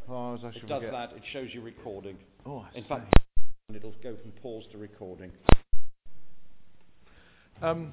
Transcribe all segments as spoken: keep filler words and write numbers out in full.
Oh, I was actually it does forget. that. It shows you recording. Oh, I In see. fact, it'll go from pause to recording. Um,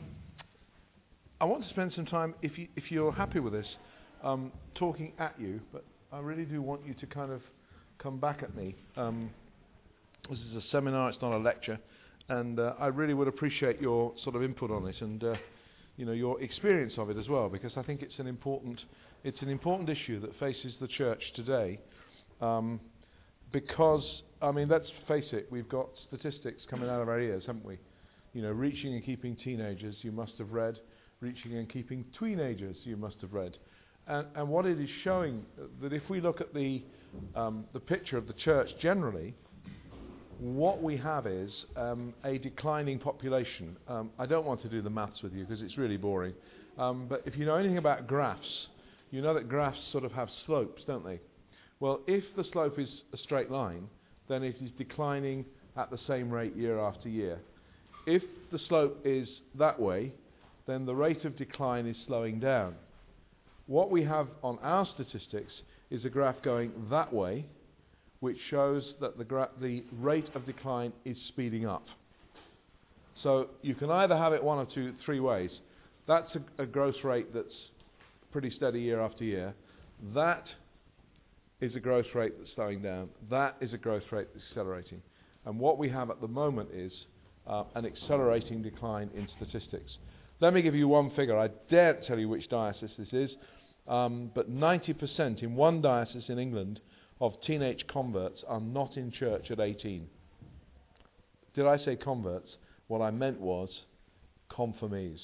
I want to spend some time, if you if you're happy with this, um, talking at you, but I really do want you to kind of come back at me. Um, this is a seminar; it's not a lecture, and uh, I really would appreciate your sort of input on it and uh, you know your experience of it as well, because I think it's an important it's an important issue that faces the church today. Um, because I mean, let's face it, we've got statistics coming out of our ears, haven't we? You know, reaching and keeping teenagers, you must have read. Reaching and keeping tweenagers, you must have read. And, and what it is showing, uh, that if we look at the um, the picture of the church generally, what we have is um, a declining population. Um, I don't want to do the maths with you because it's really boring. Um, but if you know anything about graphs, you know that graphs sort of have slopes, don't they? Well, if the slope is a straight line, then it is declining at the same rate year after year. If the slope is that way, then the rate of decline is slowing down. What we have on our statistics is a graph going that way, which shows that the, gra- the rate of decline is speeding up. So you can either have it one or two, three ways. That's a, a growth rate that's pretty steady year after year. That is a growth rate that's slowing down. That is a growth rate that's accelerating. And what we have at the moment is uh, an accelerating decline in statistics. Let me give you one figure. I daren't tell you which diocese this is, um, but ninety percent in one diocese in England of teenage converts are not in church at eighteen. Did I say converts? What I meant was confirmees.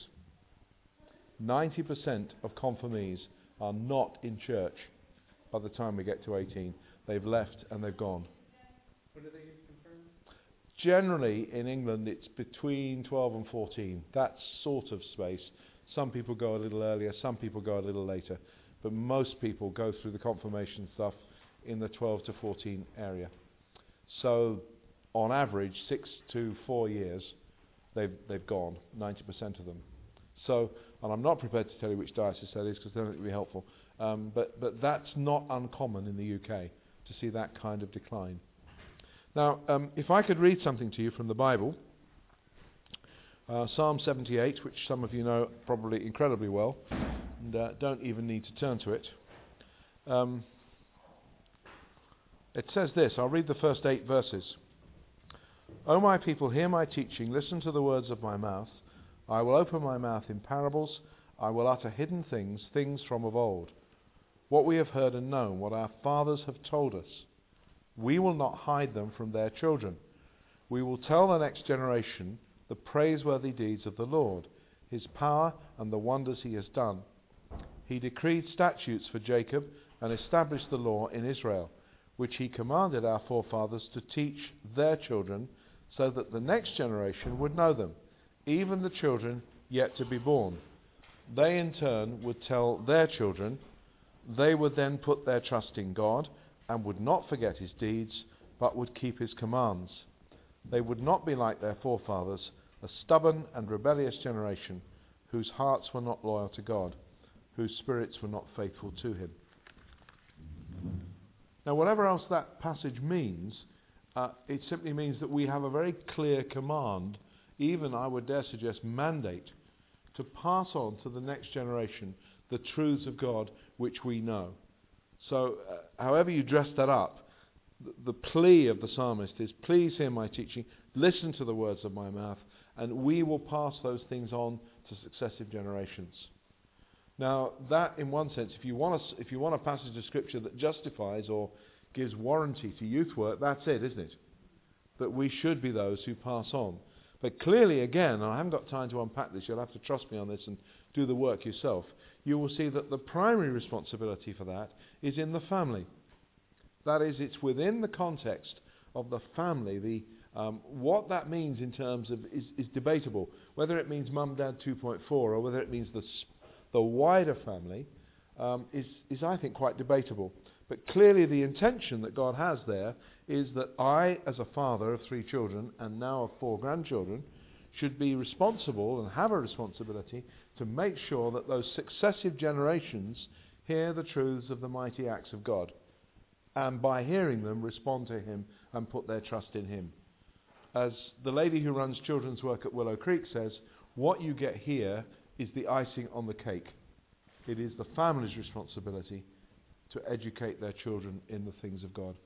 ninety percent of confirmees are not in church by the time we get to eighteen. They've left and they've gone. When do they get confirmed? Generally, in England, it's between twelve and fourteen. That sort of space. Some people go a little earlier, some people go a little later. But most people go through the confirmation stuff in the twelve to fourteen area. So, on average, six to four years, they've, they've gone, ninety percent of them. So, and I'm not prepared to tell you which diocese that is because I don't think it would be helpful. Um, but, but that's not uncommon in the U K to see that kind of decline. Now, um, if I could read something to you from the Bible, uh, Psalm seventy-eight, which some of you know probably incredibly well, and uh, don't even need to turn to it. Um, it says this, I'll read the first eight verses. O my people, hear my teaching, listen to the words of my mouth. I will open my mouth in parables, I will utter hidden things, things from of old. What we have heard and known, what our fathers have told us. We will not hide them from their children. We will tell the next generation the praiseworthy deeds of the Lord, his power and the wonders he has done. He decreed statutes for Jacob and established the law in Israel, which he commanded our forefathers to teach their children, so that the next generation would know them, even the children yet to be born. They in turn would tell their children. They would then put their trust in God and would not forget his deeds, but would keep his commands. They would not be like their forefathers, a stubborn and rebellious generation, whose hearts were not loyal to God, whose spirits were not faithful to him. Now, whatever else that passage means, uh, it simply means that we have a very clear command, even, I would dare suggest, mandate, to pass on to the next generation the truths of God which we know. So, uh, however you dress that up, the, the plea of the psalmist is, please hear my teaching, listen to the words of my mouth, and we will pass those things on to successive generations. Now, that, in one sense, if you want a, if you want a passage of Scripture that justifies or gives warranty to youth work, that's it, isn't it? That we should be those who pass on. But clearly, again, and I haven't got time to unpack this, you'll have to trust me on this and do the work yourself, you will see that the primary responsibility for that is in the family. That is, it's within the context of the family. The um, what that means in terms of is, is debatable. Whether it means mum, dad two point four or whether it means the the wider family um, is, is, I think, quite debatable. But clearly the intention that God has there is that I, as a father of three children and now of four grandchildren, should be responsible and have a responsibility to make sure that those successive generations hear the truths of the mighty acts of God. and by hearing them respond to him and put their trust in him. As the lady who runs children's work at Willow Creek says, what you get here is the icing on the cake. It is the family's responsibility to educate their children in the things of God.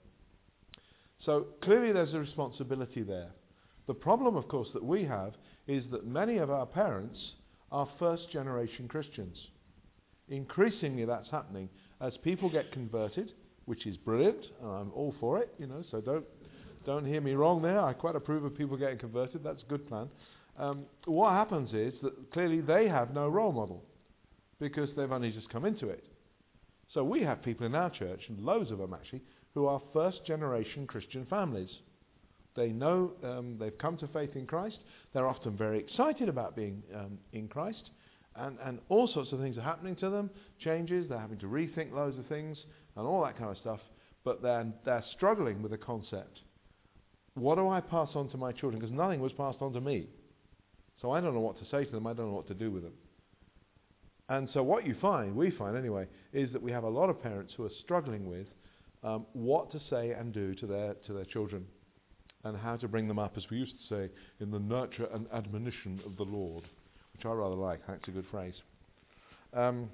So clearly there's a responsibility there. The problem, of course, that we have is that many of our parents are first generation Christians. Increasingly that's happening as people get converted, which is brilliant, and I'm all for it, you know, so don't don't hear me wrong there. I quite approve of people getting converted. That's a good plan. Um, what happens is that clearly they have no role model because they've only just come into it. So we have people in our church, and loads of them actually, who are first generation Christian families. They know um, they've come to faith in Christ. They're often very excited about being um, in Christ. And, and all sorts of things are happening to them, changes, they're having to rethink loads of things and all that kind of stuff. But they're, they're struggling with the concept. What do I pass on to my children? Because nothing was passed on to me. So I don't know what to say to them. I don't know what to do with them. And so what you find, we find anyway, is that we have a lot of parents who are struggling with um, what to say and do to their to their children and how to bring them up, as we used to say, in the nurture and admonition of the Lord, which I rather like. That's a good phrase. Um,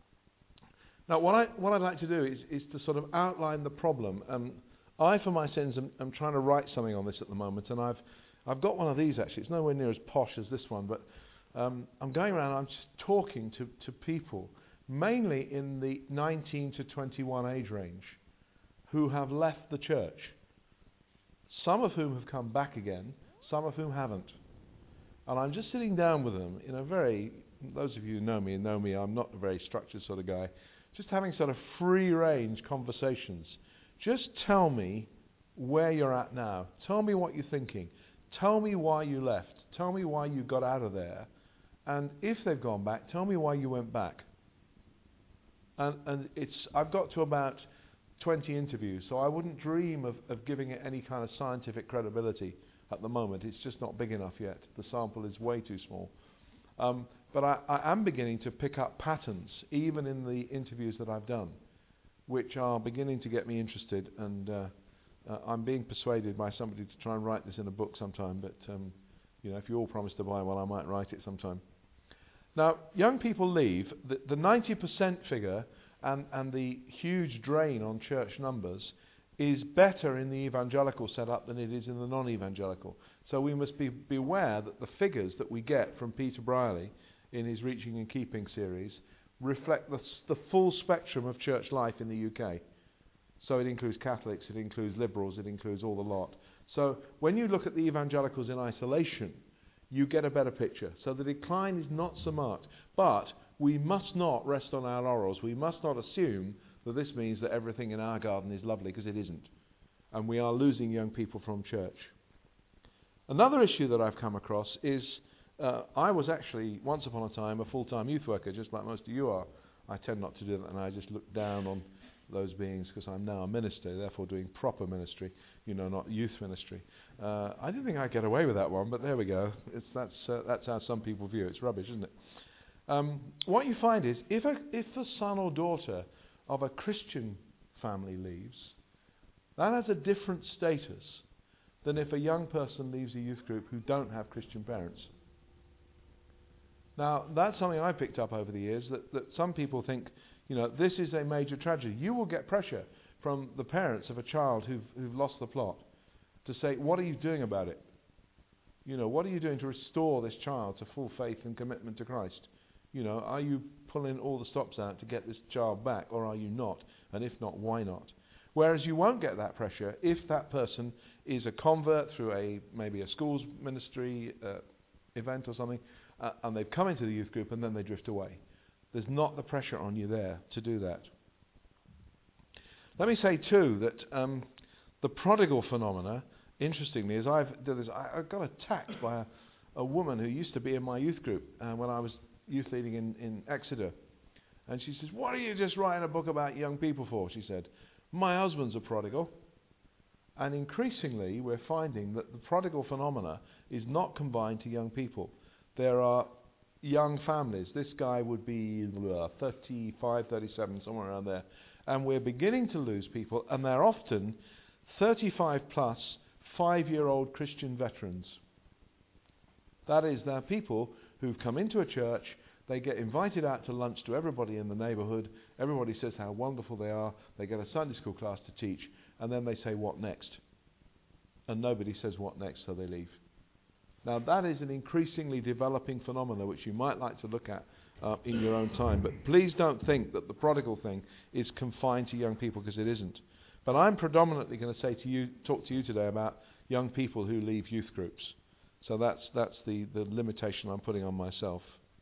now, what, I, what I'd like to do is, is to sort of outline the problem. Um, I, for my sins, am, am trying to write something on this at the moment, and I've I've got one of these actually. It's nowhere near as posh as this one, but um, I'm going around, I'm just talking to, to people, mainly in the nineteen to twenty-one age range, who have left the church. Some of whom have come back again, some of whom haven't. And I'm just sitting down with them in a very, those of you who know me know me, I'm not a very structured sort of guy, just having sort of free-range conversations. Just tell me where you're at now. Tell me what you're thinking. Tell me why you left. Tell me why you got out of there. And if they've gone back, tell me why you went back. And, and it's, I've got to about twenty interviews, so I wouldn't dream of, of giving it any kind of scientific credibility at the moment. It's just not big enough yet. The sample is way too small. Um, but I, I am beginning to pick up patterns, even in the interviews that I've done, which are beginning to get me interested, and uh, uh, I'm being persuaded by somebody to try and write this in a book sometime, but um, you know, if you all promise to buy one, I might write it sometime. Now, young people leave. The, the ninety percent figure and, and the huge drain on church numbers is better in the evangelical setup than it is in the non-evangelical. So we must be beware that the figures that we get from Peter Brierley in his Reaching and Keeping series reflect the, the full spectrum of church life in the U K. So it includes Catholics, it includes liberals, it includes all the lot. So when you look at the evangelicals in isolation, you get a better picture. So the decline is not so marked. But we must not rest on our laurels. We must not assume that this means that everything in our garden is lovely, because it isn't. And we are losing young people from church. Another issue that I've come across is uh, I was actually, once upon a time, a full-time youth worker, just like most of you are. I tend not to do that, and I just look down on those beings because I'm now a minister, therefore doing proper ministry, you know, not youth ministry. Uh, I didn't think I'd get away with that one, but there we go. It's, that's, uh, that's how some people view it. It's rubbish, isn't it? Um, what you find is, if a, if a son or daughter of a Christian family leaves, that has a different status than if a young person leaves a youth group who don't have Christian parents. Now, that's something I picked up over the years, that, that some people think, you know, this is a major tragedy. You will get pressure from the parents of a child who've, who've lost the plot to say, what are you doing about it? You know, what are you doing to restore this child to full faith and commitment to Christ? You know, are you pulling all the stops out to get this child back, or are you not? And if not, why not? Whereas you won't get that pressure if that person is a convert through a maybe a schools ministry uh, event or something, uh, and they've come into the youth group and then they drift away. There's not the pressure on you there to do that. Let me say too that um, the prodigal phenomena, interestingly, is I've did this, I, I got attacked by a, a woman who used to be in my youth group uh, when I was youth leading in, in Exeter. And she says, what are you just writing a book about young people for? She said, my husband's a prodigal. And increasingly we're finding that the prodigal phenomena is not confined to young people. There are young families. This guy would be uh, thirty-five, thirty-seven, somewhere around there. And we're beginning to lose people, and they're often thirty-five plus, five-year-old Christian veterans. That is, they're people who've come into a church, they get invited out to lunch to everybody in the neighbourhood, everybody says how wonderful they are, they get a Sunday school class to teach, and then they say, what next? And nobody says what next, so they leave. Now that is an increasingly developing phenomenon which you might like to look at uh, in your own time, but please don't think that the prodigal thing is confined to young people, because it isn't. But I'm predominantly going to say to you, talk to you today about young people who leave youth groups. So that's that's the, the limitation I'm putting on myself.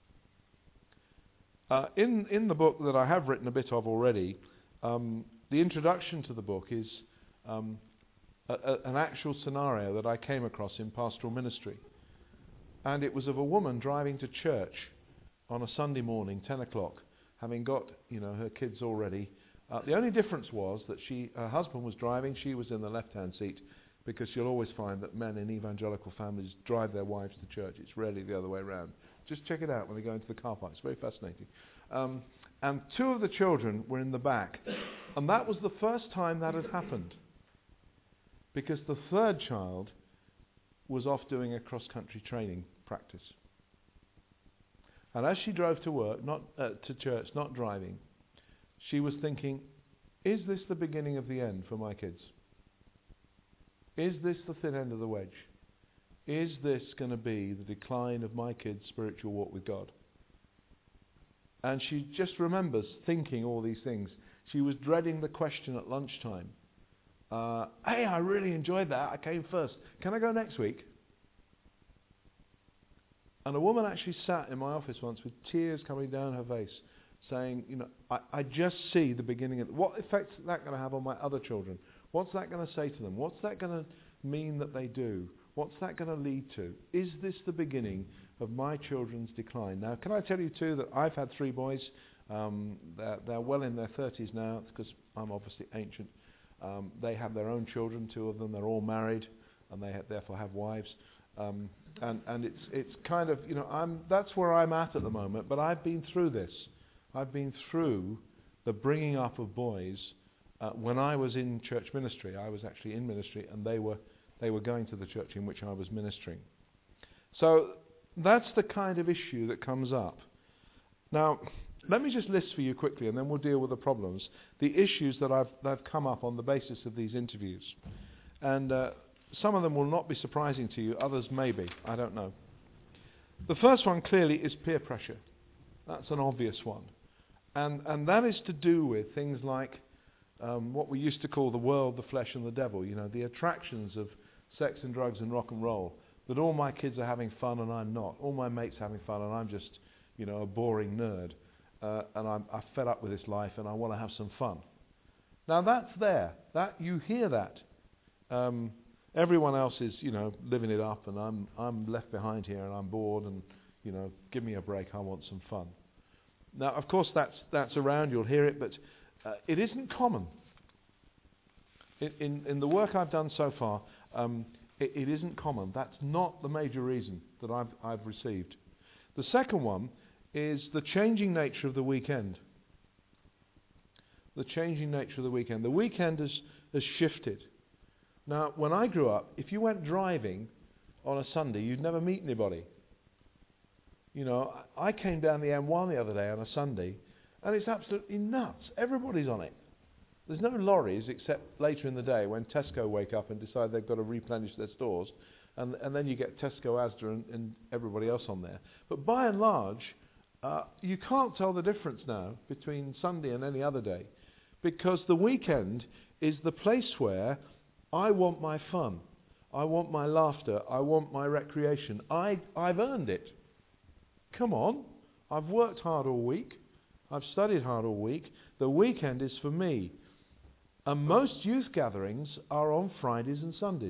Uh, in in the book that I have written a bit of already, um, the introduction to the book is um, a, a, an actual scenario that I came across in pastoral ministry. And it was of a woman driving to church on a Sunday morning, ten o'clock, having got, you know, her kids all ready. Uh, the only difference was that she, her husband was driving, she was in the left-hand seat, because you'll always find that men in evangelical families drive their wives to church. It's rarely the other way around. Just check it out when they go into the car park. It's very fascinating. Um, and two of the children were in the back. And that was the first time that had happened, because the third child was off doing a cross-country training practice. And as she drove to work, not uh, to church, not driving, she was thinking, is this the beginning of the end for my kids? Is this the thin end of the wedge? Is this going to be the decline of my kids' spiritual walk with God? And she just remembers thinking all these things. She was dreading the question at lunchtime. Uh, hey, I really enjoyed that. I came first. Can I go next week? And a woman actually sat in my office once with tears coming down her face, saying, you know, I, I just see the beginning of... What effect is that going to have on my other children? What's that going to say to them? What's that going to mean that they do? What's that going to lead to? Is this the beginning of my children's decline? Now, can I tell you too that I've had three boys. Um, they're, they're well in their thirties now, because I'm obviously ancient. Um, they have their own children, two of them. They're all married, and they ha- therefore have wives. Um, and and it's it's kind of, you know, I'm that's where I'm at at the moment. But I've been through this. I've been through the bringing up of boys. Uh, when I was in church ministry, I was actually in ministry, and they were they were going to the church in which I was ministering. So that's the kind of issue that comes up. Now, let me just list for you quickly, and then we'll deal with the problems, the issues that I've that have come up on the basis of these interviews. And uh, some of them will not be surprising to you, others may be, I don't know. The first one clearly is peer pressure. That's an obvious one. And and that is to do with things like um, what we used to call the world, the flesh and the devil, you know, the attractions of sex and drugs and rock and roll, that all my kids are having fun and I'm not, all my mates are having fun and I'm just, you know, a boring nerd, uh, and I'm, I'm fed up with this life and I want to have some fun. Now that's there, that you hear that. Um, everyone else is, you know, living it up, and I'm I'm left behind here and I'm bored, and, you know, give me a break, I want some fun. Now, of course, that's that's around, you'll hear it, but uh, it isn't common. In, in, in the work I've done so far, um, it, it isn't common. That's not the major reason that I've, I've received. The second one is the changing nature of the weekend. The changing nature of the weekend. The weekend has, has shifted. Now, when I grew up, if you went driving on a Sunday, you'd never meet anybody. You know, I came down the M one the other day on a Sunday, and it's absolutely nuts. Everybody's on it. There's no lorries except later in the day when Tesco wake up and decide they've got to replenish their stores, and, and then you get Tesco, Asda, and, and everybody else on there. But by and large, uh, you can't tell the difference now between Sunday and any other day, because the weekend is the place where I want my fun, I want my laughter, I want my recreation. I, I've earned it. Come on, I've worked hard all week, I've studied hard all week, the weekend is for me. And most youth gatherings are on Fridays and Sundays.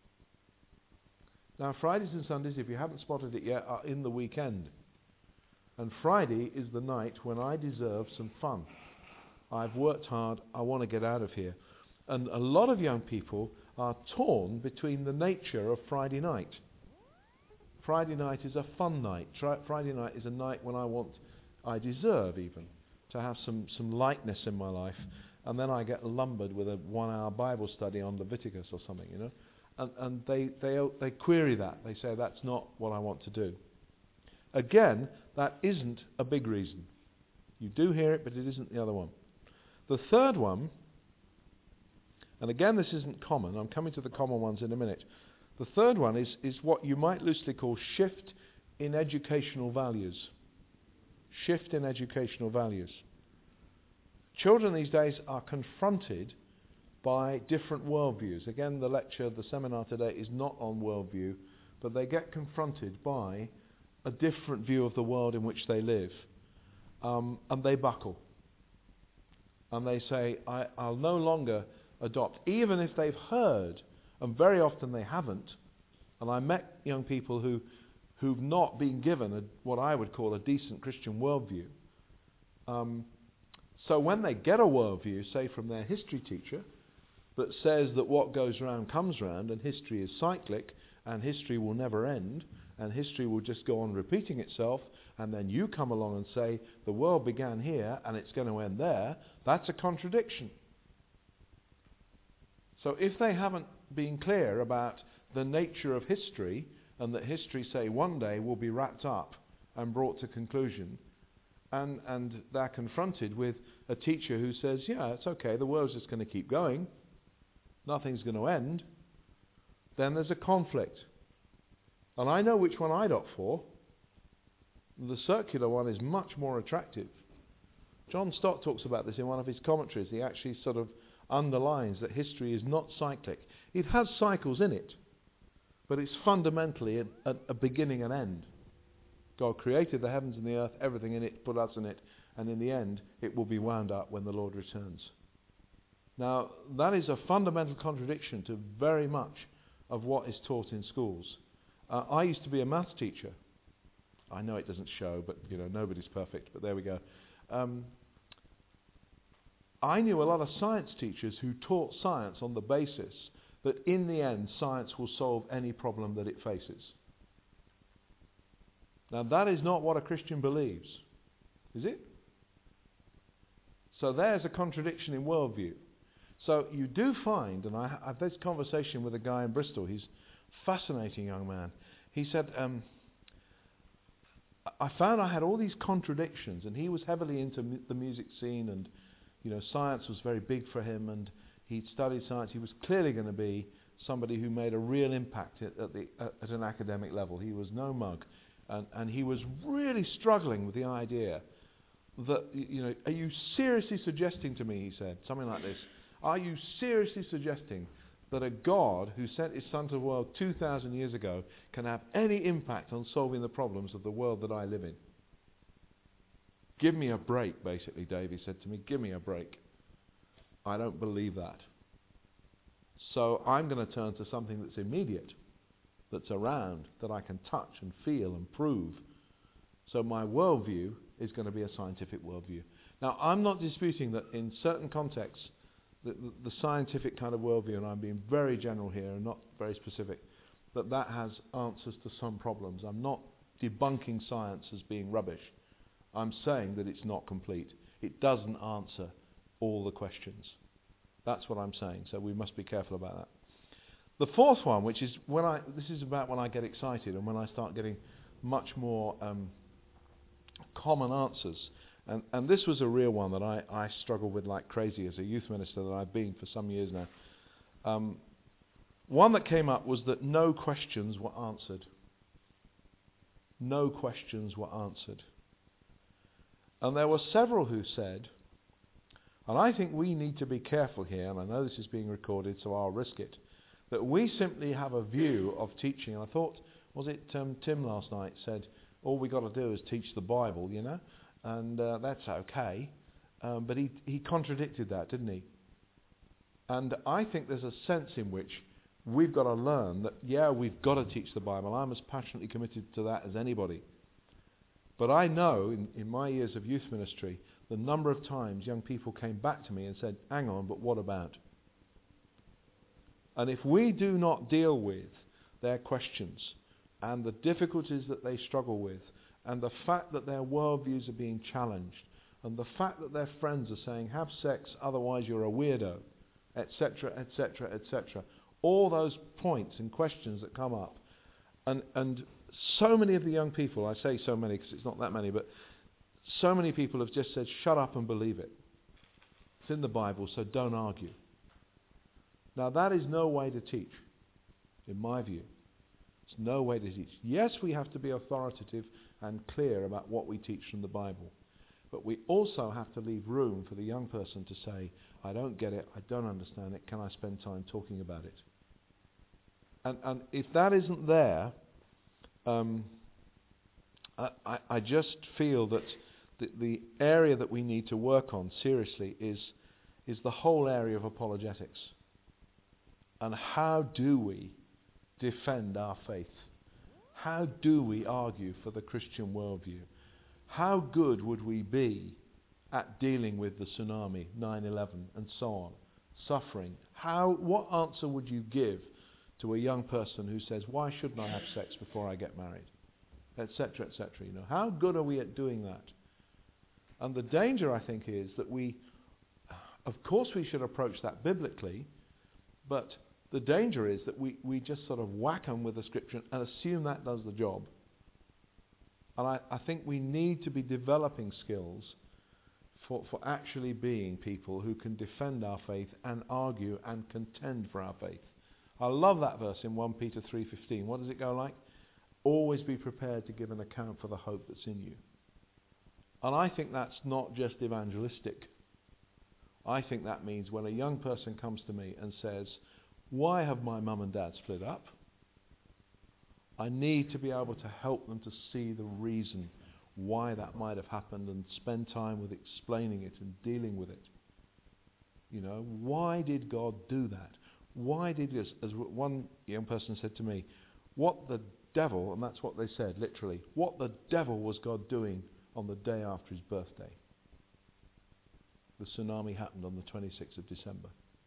Now, Fridays and Sundays, if you haven't spotted it yet, are in the weekend. And Friday is the night when I deserve some fun. I've worked hard, I want to get out of here. And a lot of young people are torn between the nature of Friday night. Friday night is a fun night. Tri- Friday night is a night when I want, I deserve even, to have some, some lightness in my life. and then I get lumbered with a one-hour Bible study on Leviticus or something, you know. And, and they, they, they query that. They say, that's not what I want to do. Again, that isn't a big reason. You do hear it, but it isn't the other one. The third one, and again this isn't common, I'm coming to the common ones in a minute. The third one is, is what you might loosely call shift in educational values. Shift in educational values. Children these days are confronted by different worldviews. Again, the lecture, the seminar today is not on worldview, but they get confronted by a different view of the world in which they live. Um, and they buckle. And they say, I, I'll no longer adopt, even if they've heard, and very often they haven't. And I met young people who, who've not been given a, what I would call a decent Christian worldview. Um, so when they get a worldview, say from their history teacher, that says that what goes round comes round, and history is cyclic, and history will never end, and history will just go on repeating itself, and then you come along and say, the world began here, and it's going to end there, that's a contradiction. So if they haven't been clear about the nature of history, and that history, say, one day will be wrapped up and brought to conclusion, and, and they're confronted with a teacher who says, yeah, it's okay, the world's just going to keep going, nothing's going to end, then there's a conflict. And I know which one I'd opt for. The circular one is much more attractive. John Stott talks about this in one of his commentaries. He actually sort of underlines that history is not cyclic. It has cycles in it, but it's fundamentally a, a, a beginning and end. God created the heavens and the earth, everything in it, put us in it, and in the end, it will be wound up when the Lord returns. Now, that is a fundamental contradiction to very much of what is taught in schools. Uh, I used to be a maths teacher. I know it doesn't show, but you know nobody's perfect, but there we go. Um, I knew a lot of science teachers who taught science on the basis that in the end science will solve any problem that it faces. Now that is not what a Christian believes, is it? So there's a contradiction in worldview. So you do find, and I had this conversation with a guy in Bristol, he's a fascinating young man. He said, um, I found I had all these contradictions, and he was heavily into mu- the music scene, and you know, science was very big for him, and he'd studied science. He was clearly going to be somebody who made a real impact at, at, the, at, at an academic level. He was no mug, and, and he was really struggling with the idea that, you know, are you seriously suggesting to me, he said, something like this, are you seriously suggesting that a God who sent his son to the world two thousand years ago can have any impact on solving the problems of the world that I live in? Give me a break, basically, Dave, he said to me. Give me a break. I don't believe that. So I'm going to turn to something that's immediate, that's around, that I can touch and feel and prove. So my worldview is going to be a scientific worldview. Now, I'm not disputing that in certain contexts, the, the, the scientific kind of worldview, and I'm being very general here and not very specific, that that has answers to some problems. I'm not debunking science as being rubbish. I'm saying that it's not complete. It doesn't answer all the questions. That's what I'm saying, so we must be careful about that. The fourth one, which is when I, this is about when I get excited and when I start getting much more um, common answers. And, and this was a real one that I, I struggled with like crazy as a youth minister that I've been for some years now. Um, one that came up was that no questions were answered. No questions were answered. And there were several who said, and I think we need to be careful here, and I know this is being recorded, so I'll risk it, that we simply have a view of teaching. I thought, was it um, Tim last night said, all we got to do is teach the Bible, you know, and uh, that's okay. Um, but he, he contradicted that, didn't he? And I think there's a sense in which we've got to learn that, yeah, we've got to teach the Bible. I'm as passionately committed to that as anybody. But I know, in, in my years of youth ministry, the number of times young people came back to me and said, hang on, but what about? And if we do not deal with their questions and the difficulties that they struggle with and the fact that their worldviews are being challenged And the fact that their friends are saying, have sex, otherwise you're a weirdo, et cetera, et cetera, et cetera. All those points and questions that come up. And, and so many of the young people, I say so many because it's not that many, but so many people have just said, shut up and believe it. It's in the Bible, so don't argue. Now that is no way to teach, in my view. It's no way to teach. Yes, we have to be authoritative and clear about what we teach from the Bible. But we also have to leave room for the young person to say, I don't get it, I don't understand it, can I spend time talking about it? And, and if that isn't there, um, I, I, I just feel that the, the area that we need to work on seriously is, is the whole area of apologetics. And how do we defend our faith? How do we argue for the Christian worldview? How good would we be at dealing with the tsunami, nine eleven, and so on, suffering? How? What answer would you give to a young person who says, why shouldn't I have sex before I get married? Etc., et cetera. You know, how good are we at doing that? And the danger, I think, is that we, of course we should approach that biblically, but the danger is that we, we just sort of whack them with the scripture and assume that does the job. And I, I think we need to be developing skills for, for actually being people who can defend our faith and argue and contend for our faith. I love that verse in First Peter three fifteen. What does it go like? Always be prepared to give an account for the hope that's in you. And I think that's not just evangelistic. I think that means when a young person comes to me and says, why have my mum and dad split up? I need to be able to help them to see the reason why that might have happened and spend time with explaining it and dealing with it. You know, why did God do that? Why did this? As one young person said to me, what the devil, and that's what they said literally, what the devil was God doing on the day after his birthday? The tsunami happened on the twenty-sixth of December.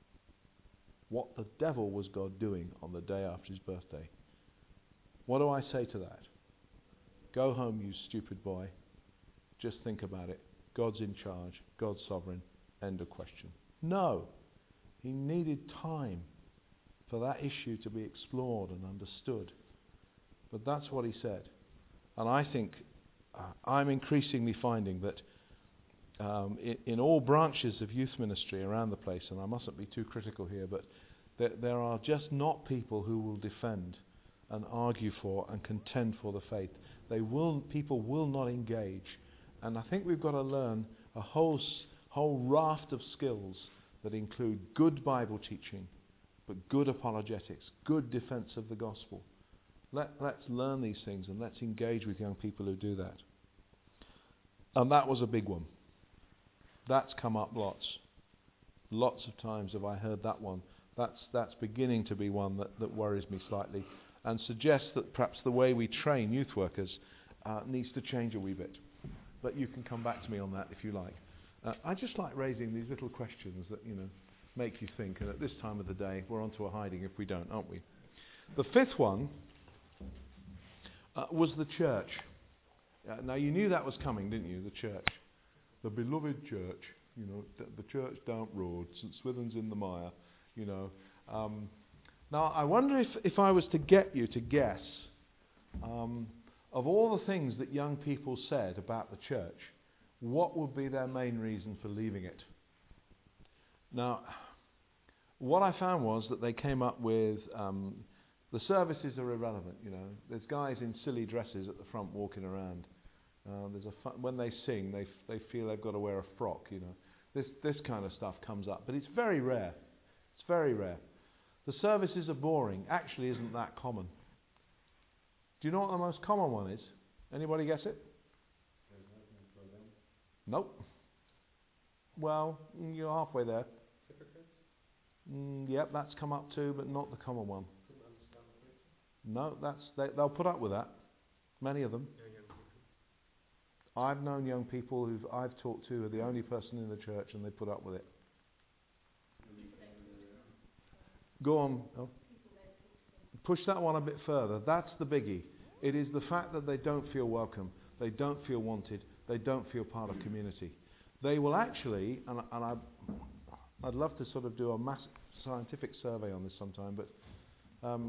What the devil was God doing on the day after his birthday? What do I say to that? Go home, you stupid boy. Just think about it. God's in charge. God's sovereign. End of question. No. He needed time for that issue to be explored and understood. But that's what he said. And I think uh, I'm increasingly finding that um, in, in all branches of youth ministry around the place, and I mustn't be too critical here, but there, there are just not people who will defend and argue for and contend for the faith. They will, people will not engage. And I think we've got to learn a whole, whole raft of skills that include good Bible teaching, but good apologetics, good defense of the gospel. Let, let's learn these things and let's engage with young people who do that. And that was a big one. That's come up lots. Lots of times have I heard that one. That's, that's beginning to be one that, that worries me slightly and suggests that perhaps the way we train youth workers uh, needs to change a wee bit. But you can come back to me on that if you like. Uh, I just like raising these little questions that, you know, make you think. And at this time of the day, we're on to a hiding if we don't, aren't we? The fifth one uh, was the church. Uh, now, you knew that was coming, didn't you, the church? The beloved church, you know, th- the church down road, St Swithin's in the mire, you know. Um, now, I wonder if, if I was to get you to guess, um, of all the things that young people said about the church, what would be their main reason for leaving it? Now, what I found was that they came up with, um, the services are irrelevant, you know. There's guys in silly dresses at the front walking around. Uh, there's a fu- when they sing, they f- they feel they've got to wear a frock, you know. This this kind of stuff comes up, but it's very rare. It's very rare. The services are boring. Actually, isn't that common? Do you know what the most common one is? Anybody guess it? Nope. Well, mm, you're halfway there. Hypocrites? Mm, yep, that's come up too, but not the common one. No, that's they, they'll put up with that. Many of them. I've known young people who I've talked to are the only person in the church and they put up with it. Go on. Oh. Push that one a bit further. That's the biggie. It is the fact that they don't feel welcome. They don't feel wanted. They don't feel part of community. they will actually, and, and I, I'd love to sort of do a mass scientific survey on this sometime, but um,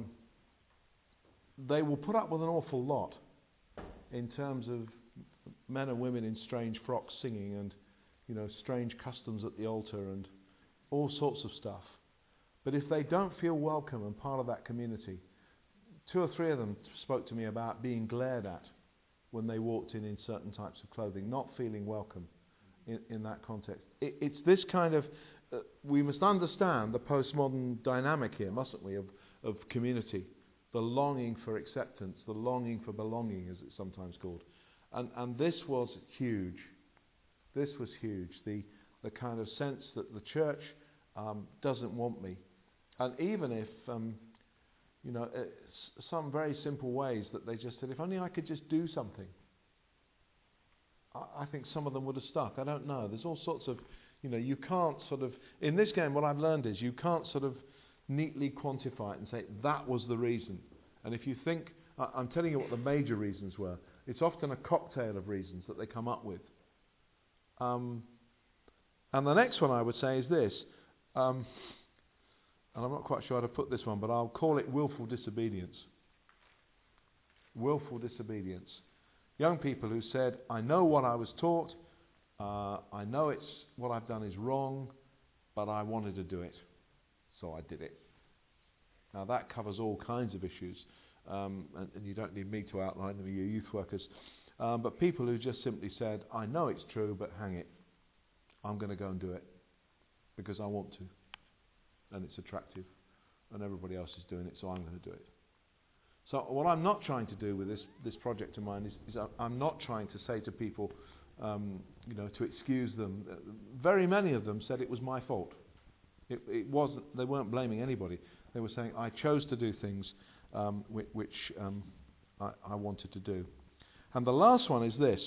they will put up with an awful lot in terms of men and women in strange frocks singing and, you know, strange customs at the altar and all sorts of stuff. But if they don't feel welcome and part of that community, two or three of them spoke to me about being glared at when they walked in in certain types of clothing, not feeling welcome in, in that context. It, it's this kind of, uh, we must understand the postmodern dynamic here, mustn't we, of, of community, the longing for acceptance, the longing for belonging, as it's sometimes called. And, and this was huge. This was huge, the, the kind of sense that the church um, doesn't want me. And even if, um, you know, uh, s- some very simple ways that they just said, if only I could just do something. I, I think some of them would have stuck. I don't know. There's all sorts of, you know, you can't sort of, in this game what I've learned is you can't sort of neatly quantify it and say that was the reason. And if you think, I, I'm telling you what the major reasons were, it's often a cocktail of reasons that they come up with. Um, and the next one I would say is this, um, and I'm not quite sure how to put this one, but I'll call it willful disobedience. Willful disobedience. Young people who said, I know what I was taught, uh, I know it's what I've done is wrong, but I wanted to do it, so I did it. Now that covers all kinds of issues, um, and, and you don't need me to outline them, you youth workers. Um, but people who just simply said, I know it's true, but hang it, I'm going to go and do it because I want to. And it's attractive, and everybody else is doing it, so I'm going to do it. So what I'm not trying to do with this, this project of mine is, is I'm not trying to say to people, um, you know, to excuse them. Uh, very many of them said it was my fault. It, it wasn't. They weren't blaming anybody. They were saying I chose to do things um, which, which um, I, I wanted to do. And the last one is this,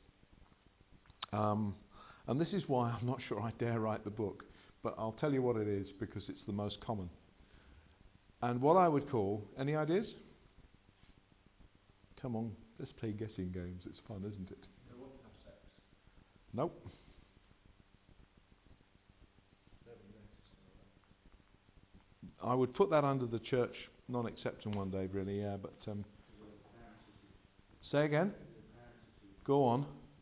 um, and this is why I'm not sure I dare write the book. But I'll tell you what it is because it's the most common. And what I would call, any ideas? Come on, let's play guessing games. It's fun, isn't it? They won't have sex. Nope. I would put that under the church non-accepting one, Dave, really, yeah. But um, say again? Go on.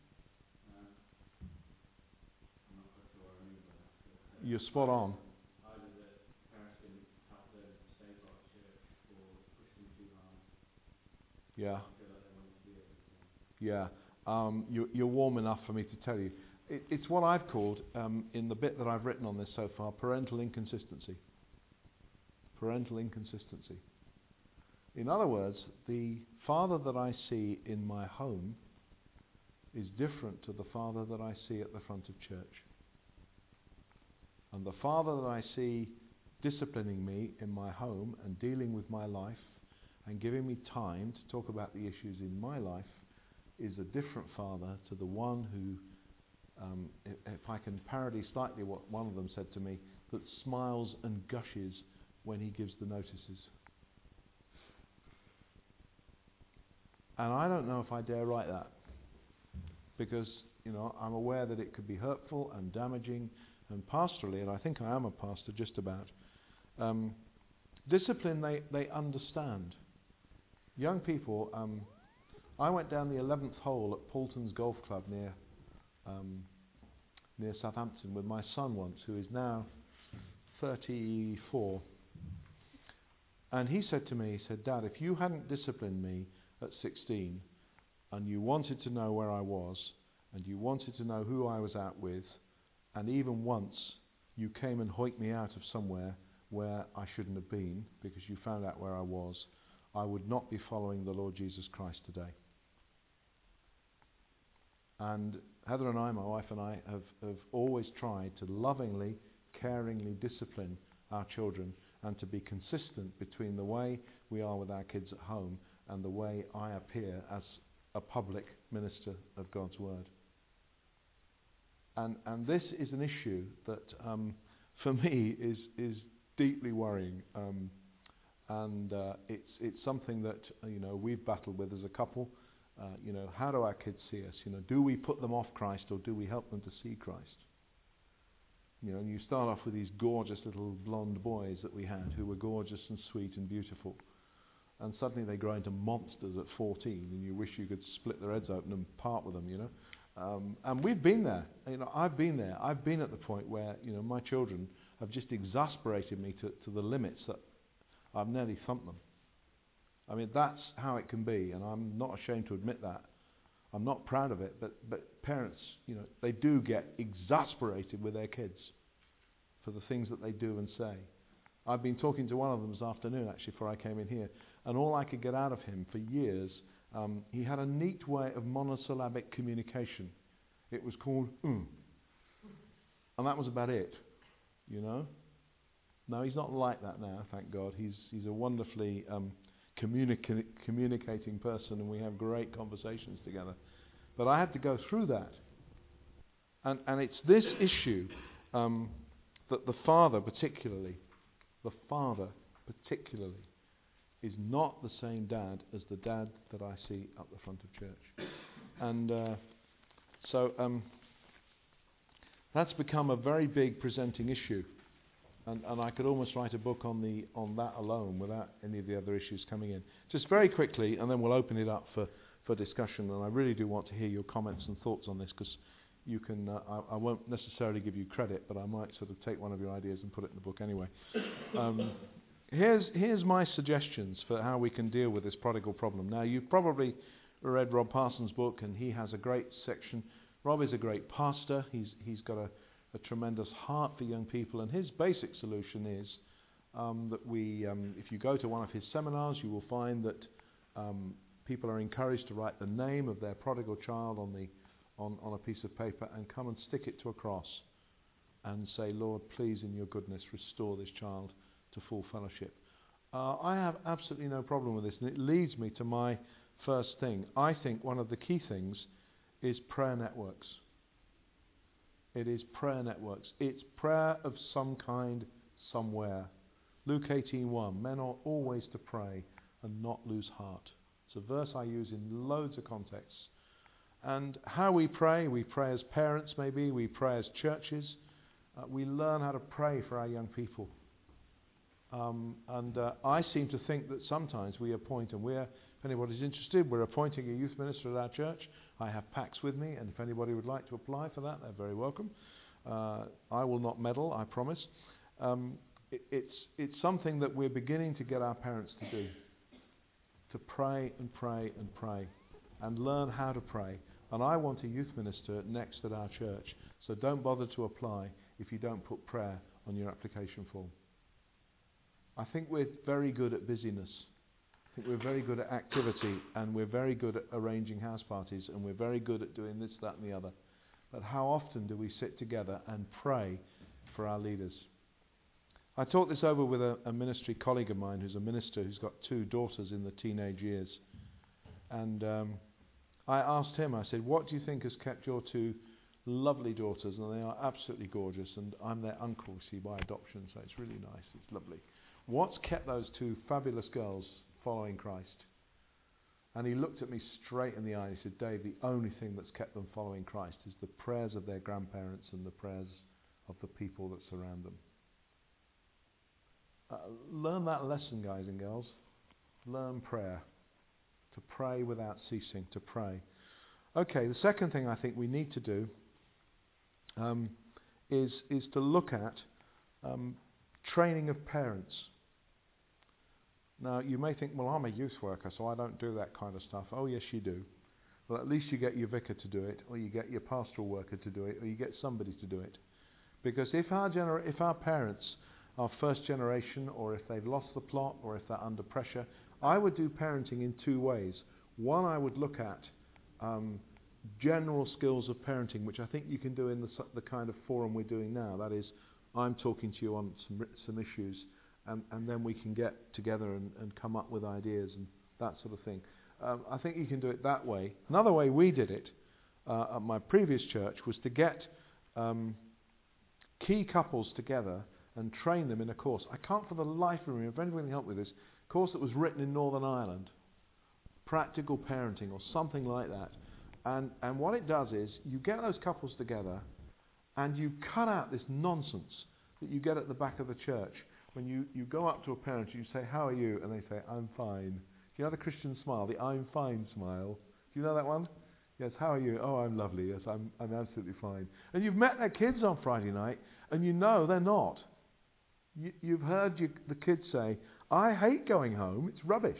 You're spot on. Either the parents didn't help them stay part of the church or push them too hard. Yeah. I feel like they wanted to do everything. Yeah. Um, you, you're warm enough for me to tell you. It, it's what I've called, um, in the bit that I've written on this so far, parental inconsistency. Parental inconsistency. In other words, the father that I see in my home is different to the father that I see at the front of church. And the father that I see disciplining me in my home and dealing with my life and giving me time to talk about the issues in my life is a different father to the one who, um, if, if I can parody slightly what one of them said to me, that smiles and gushes when he gives the notices. And I don't know if I dare write that because, you know, I'm aware that it could be hurtful and damaging. And pastorally, and I think I am a pastor just about, um, discipline they, they understand. Young people, um, I went down the eleventh hole at Paulton's Golf Club near um, near Southampton with my son once, who is now thirty-four. And he said to me, he said, Dad, if you hadn't disciplined me at sixteen and you wanted to know where I was and you wanted to know who I was out with, and even once you came and hoiked me out of somewhere where I shouldn't have been because you found out where I was, I would not be following the Lord Jesus Christ today. And Heather and I, my wife and I, have, have always tried to lovingly, caringly discipline our children and to be consistent between the way we are with our kids at home and the way I appear as a public minister of God's Word. And and this is an issue that, um, for me, is is deeply worrying, um, and uh, it's it's something that uh, you know we've battled with as a couple, Uh, you know, how do our kids see us? You know, do we put them off Christ or do we help them to see Christ? You know, and you start off with these gorgeous little blonde boys that we had who were gorgeous and sweet and beautiful. And suddenly they grow into monsters at fourteen and you wish you could split their heads open and part with them, you know. Um, and we've been there. You know, I've been there. I've been at the point where, you know, my children have just exasperated me to, to the limits that I've nearly thumped them. I mean, that's how it can be, and I'm not ashamed to admit that. I'm not proud of it, but, but parents, you know, they do get exasperated with their kids for the things that they do and say. I've been talking to one of them this afternoon, actually, before I came in here, and all I could get out of him for years, um, he had a neat way of monosyllabic communication. It was called mm. And that was about it, you know. No, he's not like that now, thank God. He's, he's a wonderfully... Um, Communica- communicating person, and we have great conversations together. But I had to go through that. And, and it's this issue um, that the father particularly, the father particularly, is not the same dad as the dad that I see up the front of church. And uh, so um, that's become a very big presenting issue. And, and I could almost write a book on the on that alone without any of the other issues coming in. Just very quickly, and then we'll open it up for, for discussion. And I really do want to hear your comments and thoughts on this, because you can. Uh, I, I won't necessarily give you credit, but I might sort of take one of your ideas and put it in the book anyway. Um, here's here's my suggestions for how we can deal with this prodigal problem. Now, you've probably read Rob Parsons' book, and he has a great section. Rob is a great pastor. He's he's got a a tremendous heart for young people, and his basic solution is um, that we, um, if you go to one of his seminars, you will find that um, people are encouraged to write the name of their prodigal child on the on, on a piece of paper and come and stick it to a cross and say, Lord, please in your goodness restore this child to full fellowship. Uh, I have absolutely no problem with this, and it leads me to my first thing. I think one of the key things is prayer networks. It is prayer networks. It's prayer of some kind, somewhere. Luke eighteen one, men ought always to pray and not lose heart. It's a verse I use in loads of contexts. And how we pray, we pray as parents maybe, we pray as churches. Uh, we learn how to pray for our young people. Um, and uh, I seem to think that sometimes we appoint, and we're, if anybody's interested, we're appointing a youth minister at our church. I have packs with me, and if anybody would like to apply for that, they're very welcome. Uh, I will not meddle, I promise. Um, it, it's, it's something that we're beginning to get our parents to do, to pray and pray and pray, and learn how to pray. And I want a youth minister next at our church, so don't bother to apply if you don't put prayer on your application form. I think we're very good at busyness. I think we're very good at activity, and we're very good at arranging house parties, and we're very good at doing this, that, and the other. But how often do we sit together and pray for our leaders? I talked this over with a, a ministry colleague of mine who's a minister who's got two daughters in the teenage years. And um, I asked him, I said, what do you think has kept your two lovely daughters? And they are absolutely gorgeous, and I'm their uncle, see, by adoption, so it's really nice, it's lovely. What's kept those two fabulous girls following Christ? And he looked at me straight in the eye and he said, Dave, the only thing that's kept them following Christ is the prayers of their grandparents and the prayers of the people that surround them. Uh, learn that lesson, guys and girls. Learn prayer. To pray without ceasing, to pray. Okay, the second thing I think we need to do um, is, is to look at um, training of parents. Now, you may think, well, I'm a youth worker, so I don't do that kind of stuff. Oh, yes, you do. Well, at least you get your vicar to do it, or you get your pastoral worker to do it, or you get somebody to do it. Because if our, gener- if our parents are first generation, or if they've lost the plot, or if they're under pressure, I would do parenting in two ways. One, I would look at um, general skills of parenting, which I think you can do in the, the kind of forum we're doing now. That is, I'm talking to you on some, some issues, And, and then we can get together and, and come up with ideas and that sort of thing. Um, I think you can do it that way. Another way we did it uh, at my previous church was to get um, key couples together and train them in a course. I can't for the life of me, if anybody can help with this, course that was written in Northern Ireland. practical parenting or something like that. And, and what it does is you get those couples together and you cut out this nonsense that you get at the back of the church. When you, you go up to a parent and you say, how are you? And they say, I'm fine. Do you know the Christian smile, the I'm fine smile? Do you know that one? Yes, how are you? Oh, I'm lovely. Yes, I'm, I'm absolutely fine. And you've met their kids on Friday night and you know they're not. You, you've heard you, the kids say, I hate going home. It's rubbish.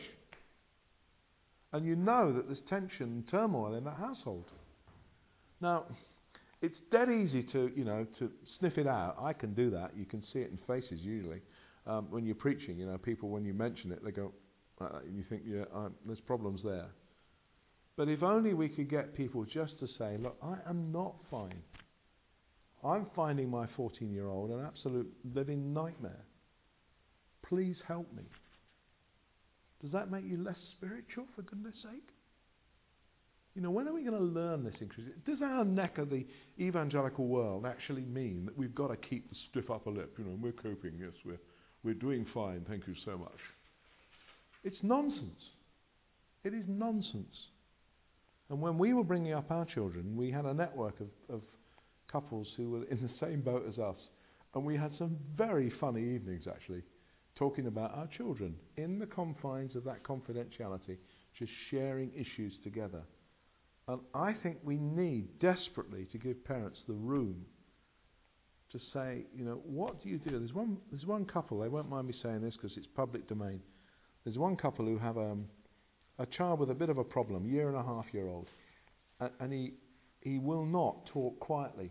And you know that there's tension and turmoil in that household. Now, it's dead easy to, you know, to sniff it out. I can do that. You can see it in faces usually. Um, when you're preaching, you know, people, when you mention it, they go, uh, and you think, yeah, uh, there's problems there. But if only we could get people just to say, look, I am not fine. I'm finding my fourteen-year-old an absolute living nightmare. Please help me. Does that make you less spiritual, for goodness sake? You know, when are we going to learn this in Christianity? Does our neck of the evangelical world actually mean that we've got to keep the stiff upper lip? You know, we're coping, yes, we're, we're doing fine, thank you so much. It's nonsense. It is nonsense. And when we were bringing up our children, we had a network of, of couples who were in the same boat as us. And we had some very funny evenings, actually, talking about our children in the confines of that confidentiality, just sharing issues together. And I think we need desperately to give parents the room to say, you know, what do you do? There's one, there's one couple, they won't mind me saying this because it's public domain. There's one couple who have um, a child with a bit of a problem, year and a half year old, and, and he, he will not talk quietly.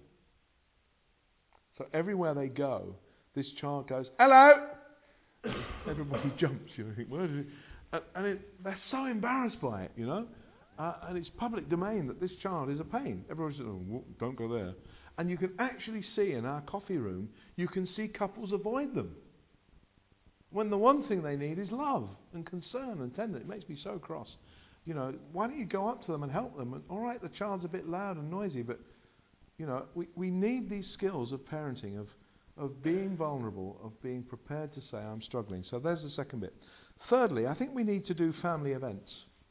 So everywhere they go, this child goes, hello! Everybody jumps, you know, think, where did it? And, and it, they're so embarrassed by it, you know. Uh, and it's public domain that this child is a pain. Everybody says, oh, don't go there. And you can actually see in our coffee room, you can see couples avoid them. When the one thing they need is love and concern and tenderness. It makes me so cross. You know, why don't you go up to them and help them? And, all right, the child's a bit loud and noisy, but, you know, we, we need these skills of parenting, of of being vulnerable, of being prepared to say, I'm struggling. So there's the second bit. Thirdly, I think we need to do family events.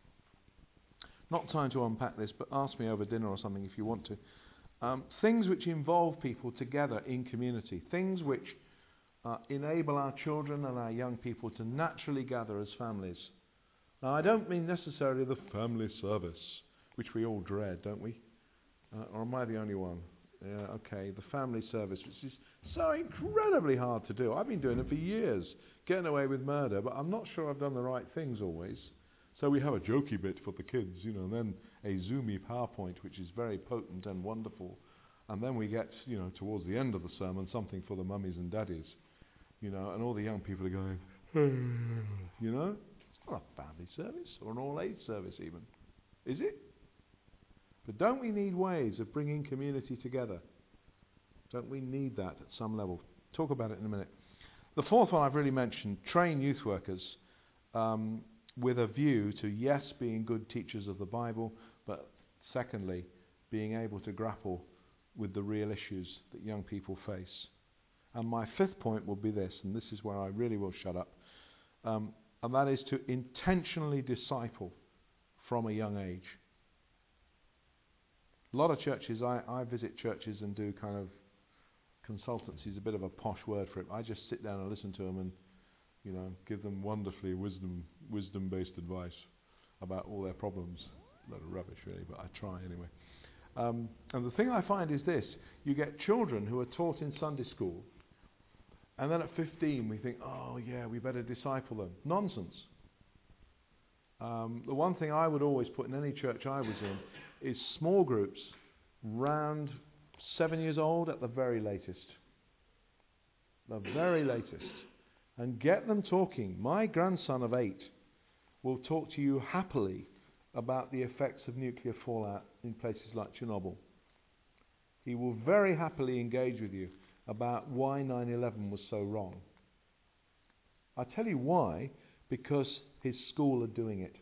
Not time to unpack this, but ask me over dinner or something if you want to. Um, things which involve people together in community. Things which uh, enable our children and our young people to naturally gather as families. Now, I don't mean necessarily the family service, which we all dread, don't we? Uh, or am I the only one? Yeah, okay, the family service, which is so incredibly hard to do. I've been doing it for years, getting away with murder, but I'm not sure I've done the right things always. So we have a jokey bit for the kids, you know, and then a zoomy PowerPoint, which is very potent and wonderful. And then we get, you know, towards the end of the sermon, something for the mummies and daddies, you know, and all the young people are going, you know. It's not a family service or an all-age service even, is it? But don't we need ways of bringing community together? Don't we need that at some level? Talk about it in a minute. The fourth one I've really mentioned, train youth workers um, with a view to, yes, being good teachers of the Bible, but secondly, being able to grapple with the real issues that young people face. And my fifth point will be this, and this is where I really will shut up, um, and that is to intentionally disciple from a young age. A lot of churches, I, I visit churches and do kind of consultancy, is a bit of a posh word for it. I just sit down and listen to them and, you know, give them wonderfully wisdom, wisdom-based advice about all their problems. A lot of rubbish, really, but I try anyway. Um, and the thing I find is this. You get children who are taught in Sunday school, and then at fifteen we think, oh, yeah, we better disciple them. Nonsense. Um, the one thing I would always put in any church I was in is small groups, round seven years old at the very latest. The very latest. And get them talking. My grandson of eight will talk to you happily about the effects of nuclear fallout in places like Chernobyl. He will very happily engage with you about why nine eleven was so wrong. I tell you why, because his school are doing it.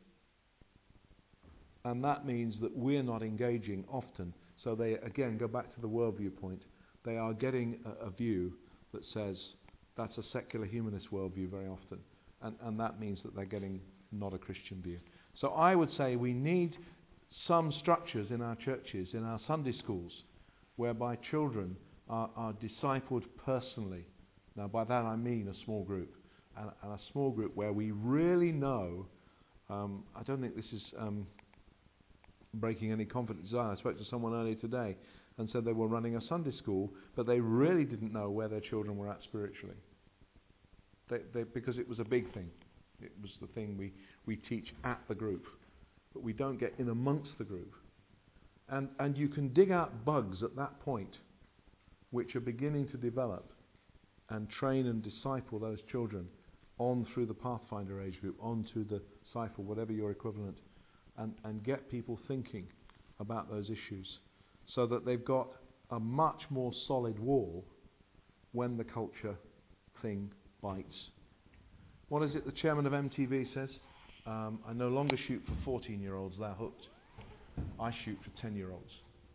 And that means that we're not engaging often. So they, again, go back to the worldview point. They are getting a, a view that says that's a secular humanist worldview very often. And, and that means that they're getting not a Christian view. So I would say we need some structures in our churches, in our Sunday schools, whereby children are, are discipled personally. Now by that I mean a small group, and, and a small group where we really know, um, I don't think this is um, breaking any confidence. I spoke to someone earlier today and said they were running a Sunday school, but they really didn't know where their children were at spiritually. They, they, because it was a big thing. It was the thing we, we teach at the group, but we don't get in amongst the group. And, and you can dig out bugs at that point which are beginning to develop and train and disciple those children on through the Pathfinder age group, on to the Cycle, whatever your equivalent, and, and get people thinking about those issues so that they've got a much more solid wall when the culture thing bites. What is it the chairman of M T V says? Um, I no longer shoot for fourteen-year-olds, they're hooked. I shoot for ten-year-olds.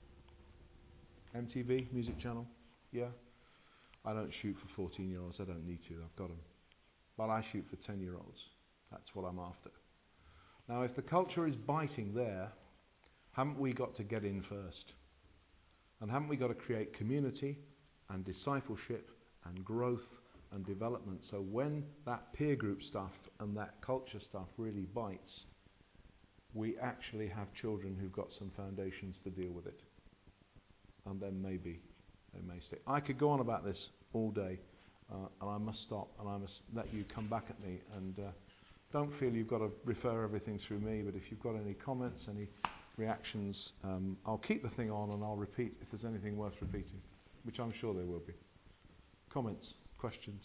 M T V, music channel, yeah? I don't shoot for fourteen-year-olds, I don't need to, I've got them. But I shoot for ten-year-olds. That's what I'm after. Now, if the culture is biting there, haven't we got to get in first? And haven't we got to create community and discipleship and growth and development, so when that peer group stuff and that culture stuff really bites, we actually have children who've got some foundations to deal with it. And then maybe they may stay. I could go on about this all day, uh, and I must stop, and I must let you come back at me. And uh, don't feel you've got to refer everything through me, but if you've got any comments, any reactions, um, I'll keep the thing on and I'll repeat if there's anything worth repeating, which I'm sure there will be. Comments? Questions?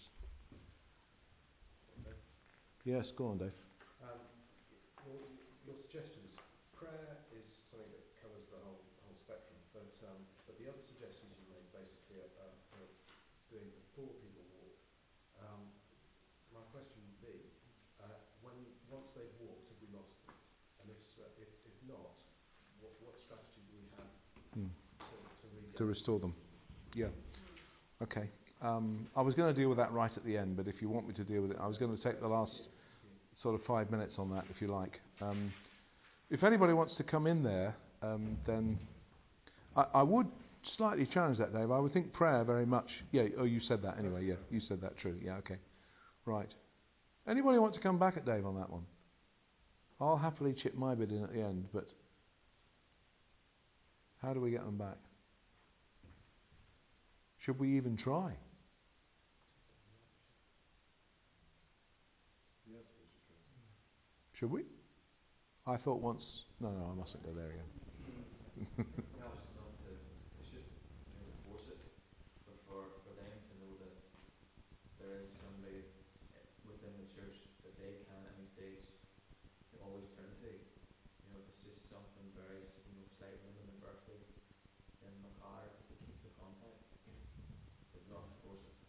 Yes, go on, Dave. Um, your, your suggestions. Prayer is something that covers the whole whole spectrum, but um, but the other suggestions you made basically are, are, are doing before people walk. Um, my question would be, uh, when once they've walked, have we lost them? And if uh, if, if not, what what strategy do we have Hmm. to to, regain To restore them? Yeah. Okay. Um, I was going to deal with that right at the end, but if you want me to deal with it, I was going to take the last sort of five minutes on that, if you like. Um, if anybody wants to come in there, um, then I, I would slightly challenge that, Dave. I would think prayer very much. Yeah. Oh, you said that anyway. Yeah, you said that. True. Yeah. Okay. Right. Anybody want to come back at Dave on that one? I'll happily chip my bit in at the end, but how do we get them back? Should we even try? Should we? I thought once... No, no, I mustn't go there again. Perhaps not to, it's just trying to force it, but for, for them to know that there is somebody within the church that they can at any stage always turn to. You know, if it's just something very, you know, slight in their birthday, in the car, to keep the contact, but not to force it.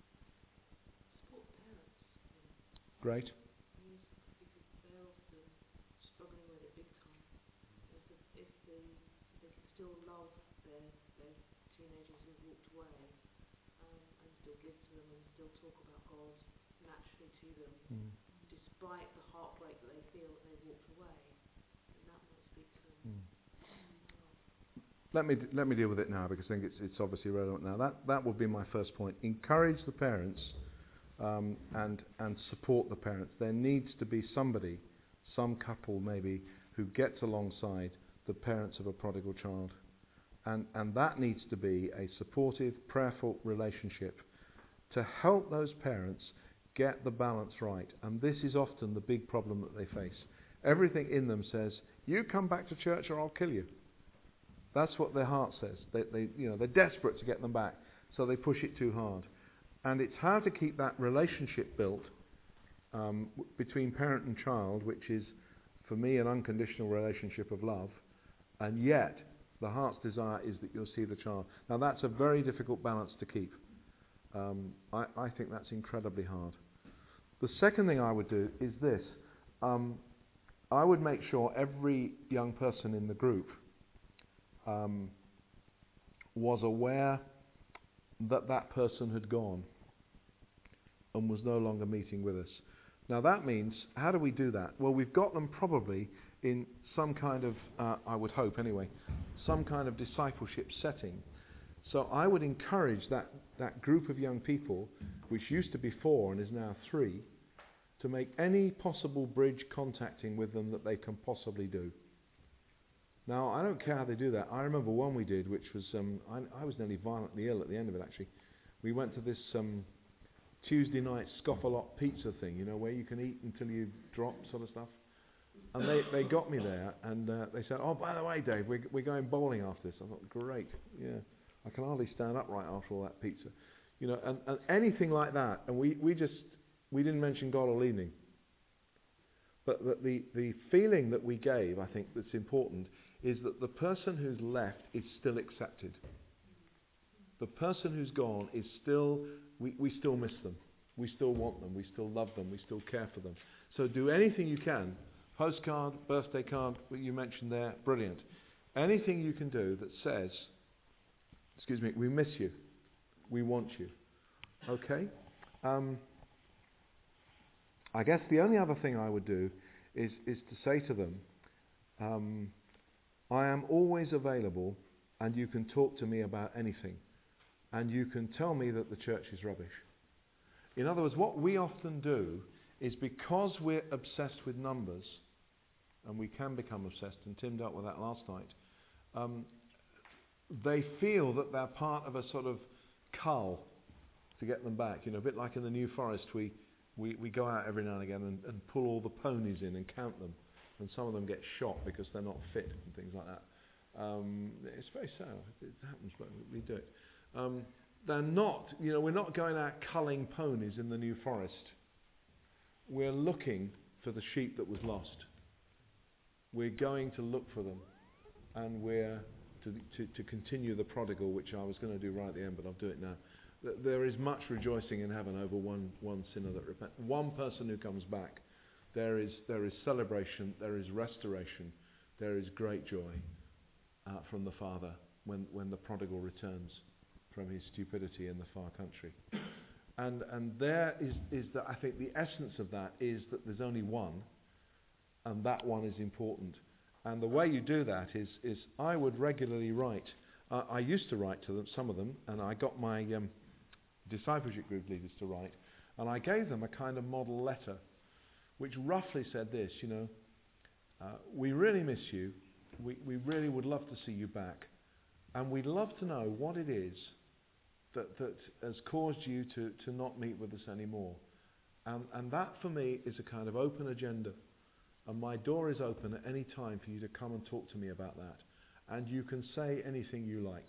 Support parents. Great. Because they're often struggling with it big time. If, the, if the, they can still love their, their teenagers who've walked away, um, and still give to them and still talk about God naturally to them, Mm. despite the heartbreak that they feel that they've walked away, then that might speak to them. Mm. Let me d- let me deal with it now, because I think it's it's obviously relevant now. That that would be my first point. Encourage the parents. Um, and and support the parents. There needs to be somebody, some couple maybe, who gets alongside the parents of a prodigal child, and and that needs to be a supportive, prayerful relationship to help those parents get the balance right. And this is often the big problem that they face. Everything in them says, "You come back to church, or I'll kill you." That's what their heart says. They they you know they're desperate to get them back, so they push it too hard. And it's how to keep that relationship built um, w- between parent and child, which is, for me, an unconditional relationship of love, and yet the heart's desire is that you'll see the child. Now, that's a very difficult balance to keep. Um, I, I think that's incredibly hard. The second thing I would do is this. Um, I would make sure every young person in the group um, was aware that that person had gone and was no longer meeting with us. Now that means, how do we do that? Well, we've got them probably in some kind of, uh, I would hope anyway, some kind of discipleship setting. So I would encourage that, that group of young people, which used to be four and is now three, to make any possible bridge contacting with them that they can possibly do. Now, I don't care how they do that. I remember one we did, which was, um, I, I was nearly violently ill at the end of it, actually. We went to this um, Tuesday night scoff-a-lot pizza thing, you know, where you can eat until you drop sort of stuff. And they, they got me there, and uh, they said, oh, by the way, Dave, we're, we're going bowling after this. I thought, great, yeah. I can hardly stand upright after all that pizza. You know, and, and anything like that. And we, we just, we didn't mention God all evening. But, but the, the feeling that we gave, I think, that's important, is that the person who's left is still accepted. The person who's gone is still, we, we still miss them. We still want them. We still love them. We still care for them. So do anything you can. Postcard, birthday card, what you mentioned there, brilliant. Anything you can do that says, excuse me, we miss you. We want you. Okay? Um, I guess the only other thing I would do is, is to say to them, um, I am always available and you can talk to me about anything. And you can tell me that the church is rubbish. In other words, what we often do is because we're obsessed with numbers, and we can become obsessed, and Tim dealt with that last night, um, they feel that they're part of a sort of cull to get them back. You know, a bit like in the New Forest, we, we, we go out every now and again and, and pull all the ponies in and count them. And some of them get shot because they're not fit and things like that. Um, it's very sad. It happens, but we do it. Um, they're not, you know, we're not going out culling ponies in the New Forest. We're looking for the sheep that was lost. We're going to look for them. And we're to, to, to continue the prodigal, which I was going to do right at the end, but I'll do it now. There is much rejoicing in heaven over one, one sinner that repents. One person who comes back. There is, there is celebration, there is restoration, there is great joy uh, from the Father when, when the prodigal returns from his stupidity in the far country. And, and there is, is that, I think the essence of that is that there's only one, and that one is important. And the way you do that is, is I would regularly write. Uh, I used to write to them, some of them, and I got my um, discipleship group leaders to write, and I gave them a kind of model letter which roughly said this, you know, uh, we really miss you, we, we really would love to see you back, and we'd love to know what it is that, that has caused you to, to not meet with us anymore. And, and that for me is a kind of open agenda, and my door is open at any time for you to come and talk to me about that. And you can say anything you like.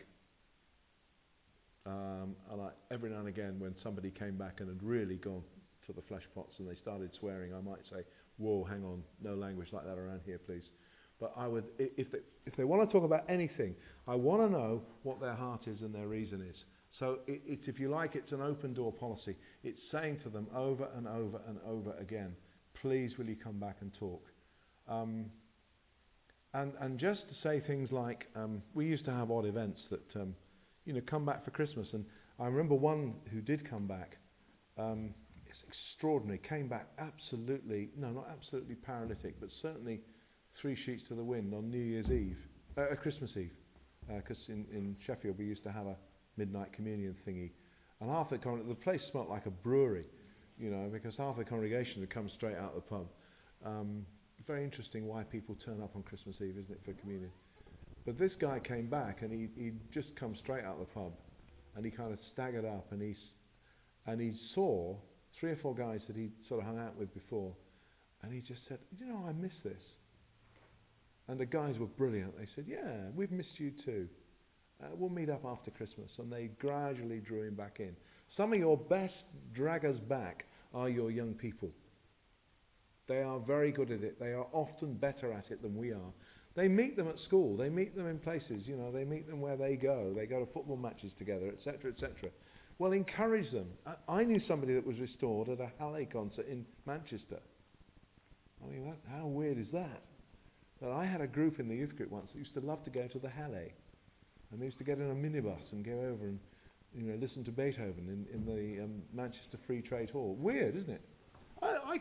Um, and I, every now and again when somebody came back and had really gone to the flesh pots and they started swearing, I might say, whoa, hang on, no language like that around here, please. But I would, if they, if they want to talk about anything, I want to know what their heart is and their reason is. So it, it's, if you like, it's an open door policy. It's saying to them over and over and over again, please will you come back and talk. Um, and, and just to say things like, um, we used to have odd events that, um, you know, come back for Christmas. And I remember one who did come back, um, it's extraordinary, came back absolutely, no, not absolutely paralytic, but certainly three sheets to the wind on New Year's Eve, uh, Christmas Eve, because uh, in, in Sheffield we used to have a midnight communion thingy. And half the, con- the place smelt like a brewery, you know, because half the congregation had come straight out of the pub. Um, very interesting why people turn up on Christmas Eve, isn't it, for communion? But this guy came back and he, he'd just come straight out of the pub and he kind of staggered up and he, and he saw three or four guys that he'd sort of hung out with before, and he just said, you know, I miss this. And the guys were brilliant. They said, yeah, we've missed you too. Uh, we'll meet up after Christmas. And they gradually drew him back in. Some of your best draggers back are your young people. They are very good at it. They are often better at it than we are. They meet them at school. They meet them in places, you know, they meet them where they go. They go to football matches together, et cetera, et cetera. Well, encourage them. I, I knew somebody that was restored at a Halle concert in Manchester. I mean, what, how weird is that? But I had a group in the youth group once that used to love to go to the Halle. And they used to get in a minibus and go over and, you know, listen to Beethoven in, in the um, Manchester Free Trade Hall. Weird, isn't it? I, I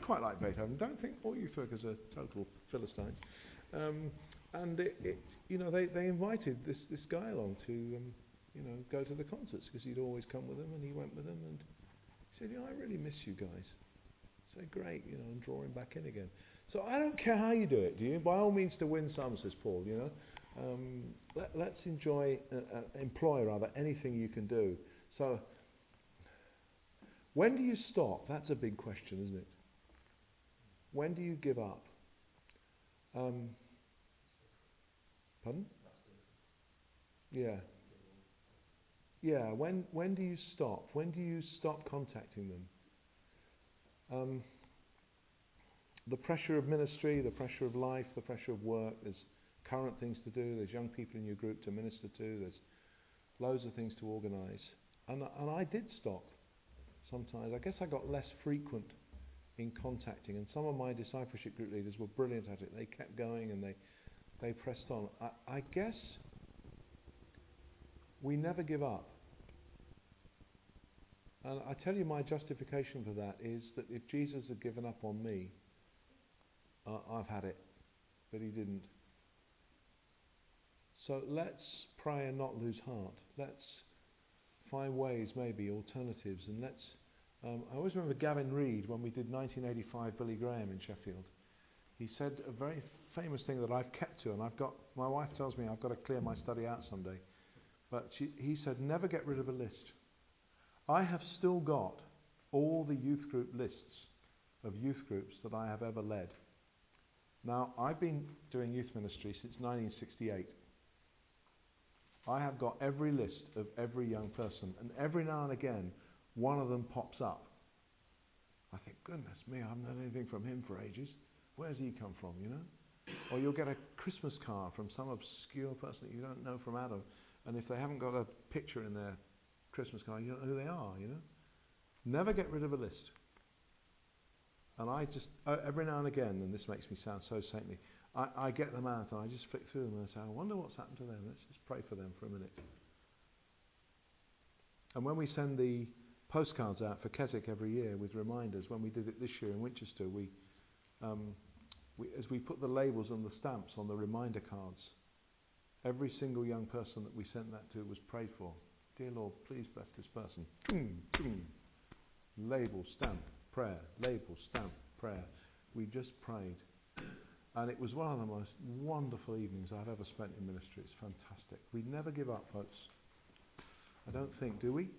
quite like Beethoven. Don't think all youth workers are total Philistines. Um, and it, it, you know, they, they invited this, this guy along to, um, you know, go to the concerts because he'd always come with them, and he went with them, and he said, you know, I really miss you guys. So great, you know, and draw him back in again. So I don't care how you do it, do you? By all means to win some, says Paul, you know. Um, let, let's enjoy, uh, uh, employ rather, anything you can do. So when do you stop? That's a big question, isn't it? When do you give up? Um, pardon? Yeah. Yeah, when, when do you stop? When do you stop contacting them? Um, the pressure of ministry, the pressure of life, the pressure of work, there's current things to do, there's young people in your group to minister to, there's loads of things to organise. And, and I did stop sometimes. I guess I got less frequent in contacting, and some of my discipleship group leaders were brilliant at it. They kept going and they, they pressed on. I, I guess we never give up. And I tell you, my justification for that is that if Jesus had given up on me, uh, I've had it, but he didn't. So let's pray and not lose heart. Let's find ways, maybe, alternatives, and let's... Um, I always remember Gavin Reed, when we did nineteen eighty-five Billy Graham in Sheffield. He said a very famous thing that I've kept to, and I've got... My wife tells me I've got to clear my study out someday. But she, he said, never get rid of a list. I have still got all the youth group lists of youth groups that I have ever led. Now, I've been doing youth ministry since nineteen sixty-eight. I have got every list of every young person, and every now and again, one of them pops up. I think, goodness me, I haven't heard anything from him for ages. Where's he come from, you know? Or you'll get a Christmas card from some obscure person that you don't know from Adam, and if they haven't got a picture in their Christmas card, you don't know who they are, you know? Never get rid of a list. And I just, uh, every now and again, and this makes me sound so saintly, I, I get them out and I just flick through them and I say, I wonder what's happened to them. Let's just pray for them for a minute. And when we send the postcards out for Keswick every year with reminders, when we did it this year in Winchester, we, um, we, as we put the labels and the stamps on the reminder cards, every single young person that we sent that to was prayed for. Dear Lord, please bless this person. Boom, boom. Label, stamp, prayer. Label, stamp, prayer. We just prayed. And it was one of the most wonderful evenings I've ever spent in ministry. It's fantastic. We never give up, folks. I don't think, do we?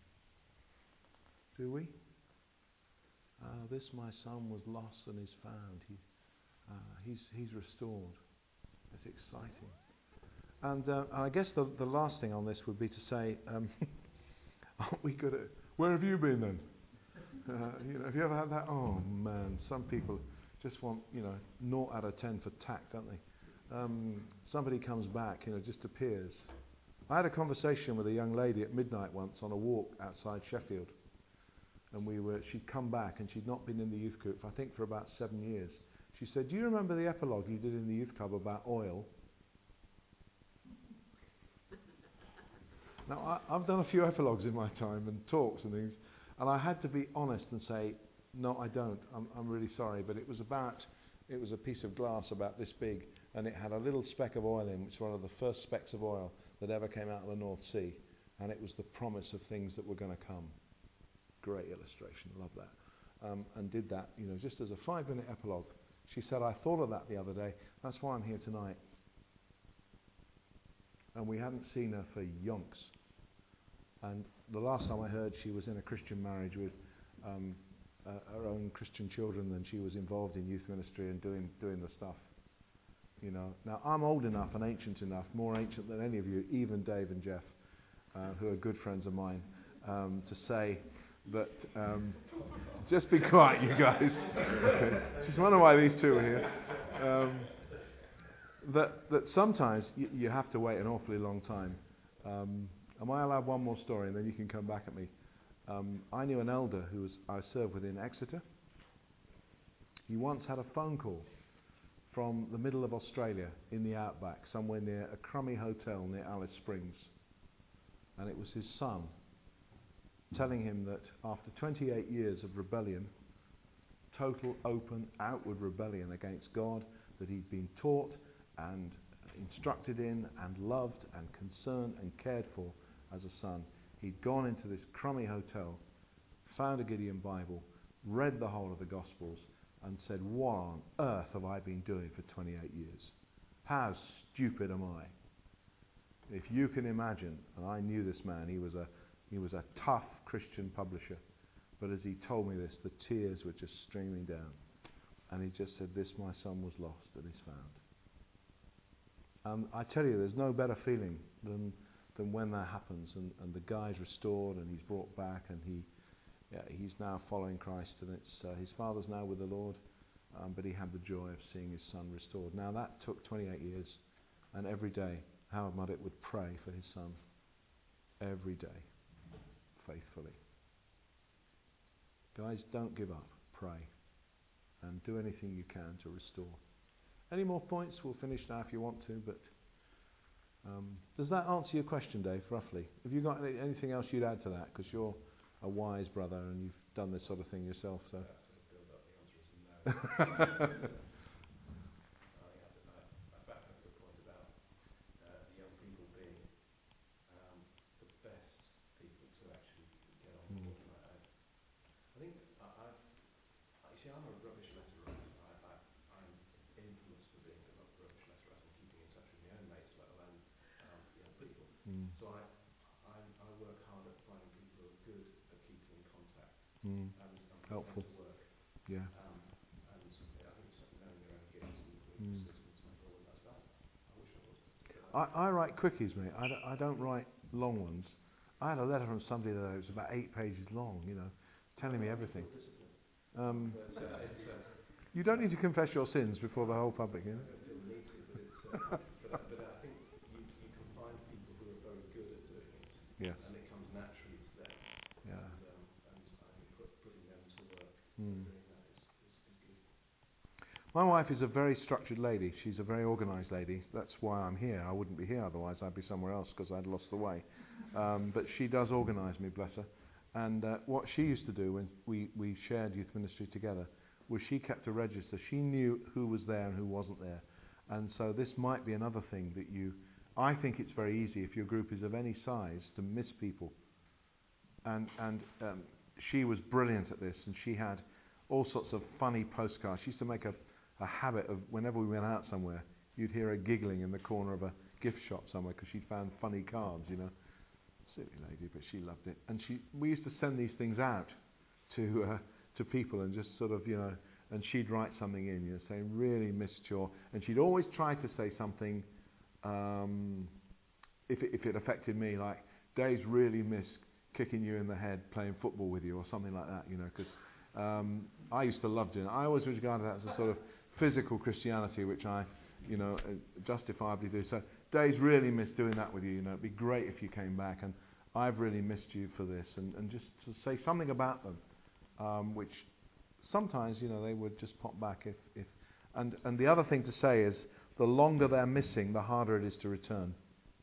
Do we? Uh, this my son was lost and is found. He, uh, he's, he's restored. It's exciting. And uh, I guess the, the last thing on this would be to say, um, aren't we good at, where have you been then? Uh, you know, have you ever had that? Oh man, some people just want, you know, naught out of ten for tact, don't they? Um, somebody comes back, you know, just appears. I had a conversation with a young lady at midnight once on a walk outside Sheffield, and we were. She'd come back and she'd not been in the youth group, I think, for about seven years. She said, "Do you remember the epilogue you did in the youth club about oil?" Now, I, I've done a few epilogues in my time and talks and things, and I had to be honest and say, no, I don't. I'm, I'm really sorry, but it was about, it was a piece of glass about this big, and it had a little speck of oil in, which was one of the first specks of oil that ever came out of the North Sea, and it was the promise of things that were going to come. Great illustration, love that. Um, and did that, you know, just as a five-minute epilogue. She said, I thought of that the other day. That's why I'm here tonight. And we hadn't seen her for yonks. And the last time I heard, she was in a Christian marriage with um, uh, her own Christian children, and she was involved in youth ministry and doing doing the stuff. You know. Now I'm old enough and ancient enough, more ancient than any of you, even Dave and Jeff, uh, who are good friends of mine, um, to say that. Um, just be quiet, you guys. Okay. Just wonder why these two are here. Um, that that sometimes y- you have to wait an awfully long time. Um, am I allowed one more story, and then you can come back at me? Um, I knew an elder who was I served with in Exeter. He once had a phone call from the middle of Australia in the outback, somewhere near a crummy hotel near Alice Springs, and it was his son telling him that after twenty-eight years of rebellion, total, open, outward rebellion against God that he'd been taught and instructed in and loved and concerned and cared for as a son. He'd gone into this crummy hotel, found a Gideon Bible, read the whole of the Gospels, and said, what on earth have I been doing for twenty-eight years? How stupid am I? If you can imagine, and I knew this man, he was a he was a tough Christian publisher, but as he told me this, the tears were just streaming down. And he just said, this my son was lost and is found. And I tell you, there's no better feeling than than when that happens, and, and the guy's restored and he's brought back, and he yeah, he's now following Christ, and it's uh, his father's now with the Lord, um, but he had the joy of seeing his son restored. Now that took twenty-eight years, and every day Howard Muddick would pray for his son. Every day, faithfully. Guys, don't give up. Pray. And do anything you can to restore. Any more points? We'll finish now if you want to, but um, does that answer your question, Dave, roughly? Have you got any, anything else you'd add to that? Because you're a wise brother and you've done this sort of thing yourself. So. I sort of feel that the answer is no. I think that's a, I, I back up your point about uh, the young people being um, the best people to actually get on Mm. board. And I, I, I think I, I've, I, you see, I'm a rubbish letter writer. I, I, I'm infamous for being a ru- rubbish letter writer and keeping in touch with my own mates, let alone um, young people. Mm. So I, I, I work hard at finding people who are good at keeping in contact Mm. and, and put Helpful. them to work. Yeah. Um, and yeah, I think it's knowing your own gifts and Mm. weaknesses and stuff, all of that's that. I wish I was. I, I write quickies, mate. I don't, I don't write long ones. I had a letter from somebody that was about eight pages long, you know, telling me everything. Um, But, uh, it's, uh, you don't need to confess your sins before the whole public, you I know. don't feel the need to, but, it's, uh, but, I- but I think you, you can find people who are very good at doing it, Yes. and it comes naturally to them. Yeah. And, um, and I think put, putting them to work Mm. doing that is, is, is good. My wife is a very structured lady. She's a very organised lady. That's why I'm here. I wouldn't be here otherwise. I'd be somewhere else because I'd lost the way. Um, but she does organise me, bless her. And uh, what she used to do when we, we shared youth ministry together was she kept a register. She knew who was there and who wasn't there. And so this might be another thing that you... I think it's very easy if your group is of any size to miss people. And, and um, she was brilliant at this, and she had all sorts of funny postcards. She used to make a, a habit of, whenever we went out somewhere, you'd hear her giggling in the corner of a gift shop somewhere because she'd found funny cards, you know. Silly lady, but she loved it. And she, we used to send these things out to uh, to people and just sort of, you know, and she'd write something in, you know, saying, really missed your... And she'd always try to say something, um, if, it, if it affected me, like, Dave's really missed kicking you in the head playing football with you or something like that, you know, because um, I used to love doing it. I always regarded that as a sort of physical Christianity, which I, you know, uh, justifiably do. So Dave's really missed doing that with you, you know, it'd be great if you came back, and I've really missed you for this, and, and just to say something about them, um, which sometimes, you know, they would just pop back if, if and, and the other thing to say is the longer they're missing, the harder it is to return.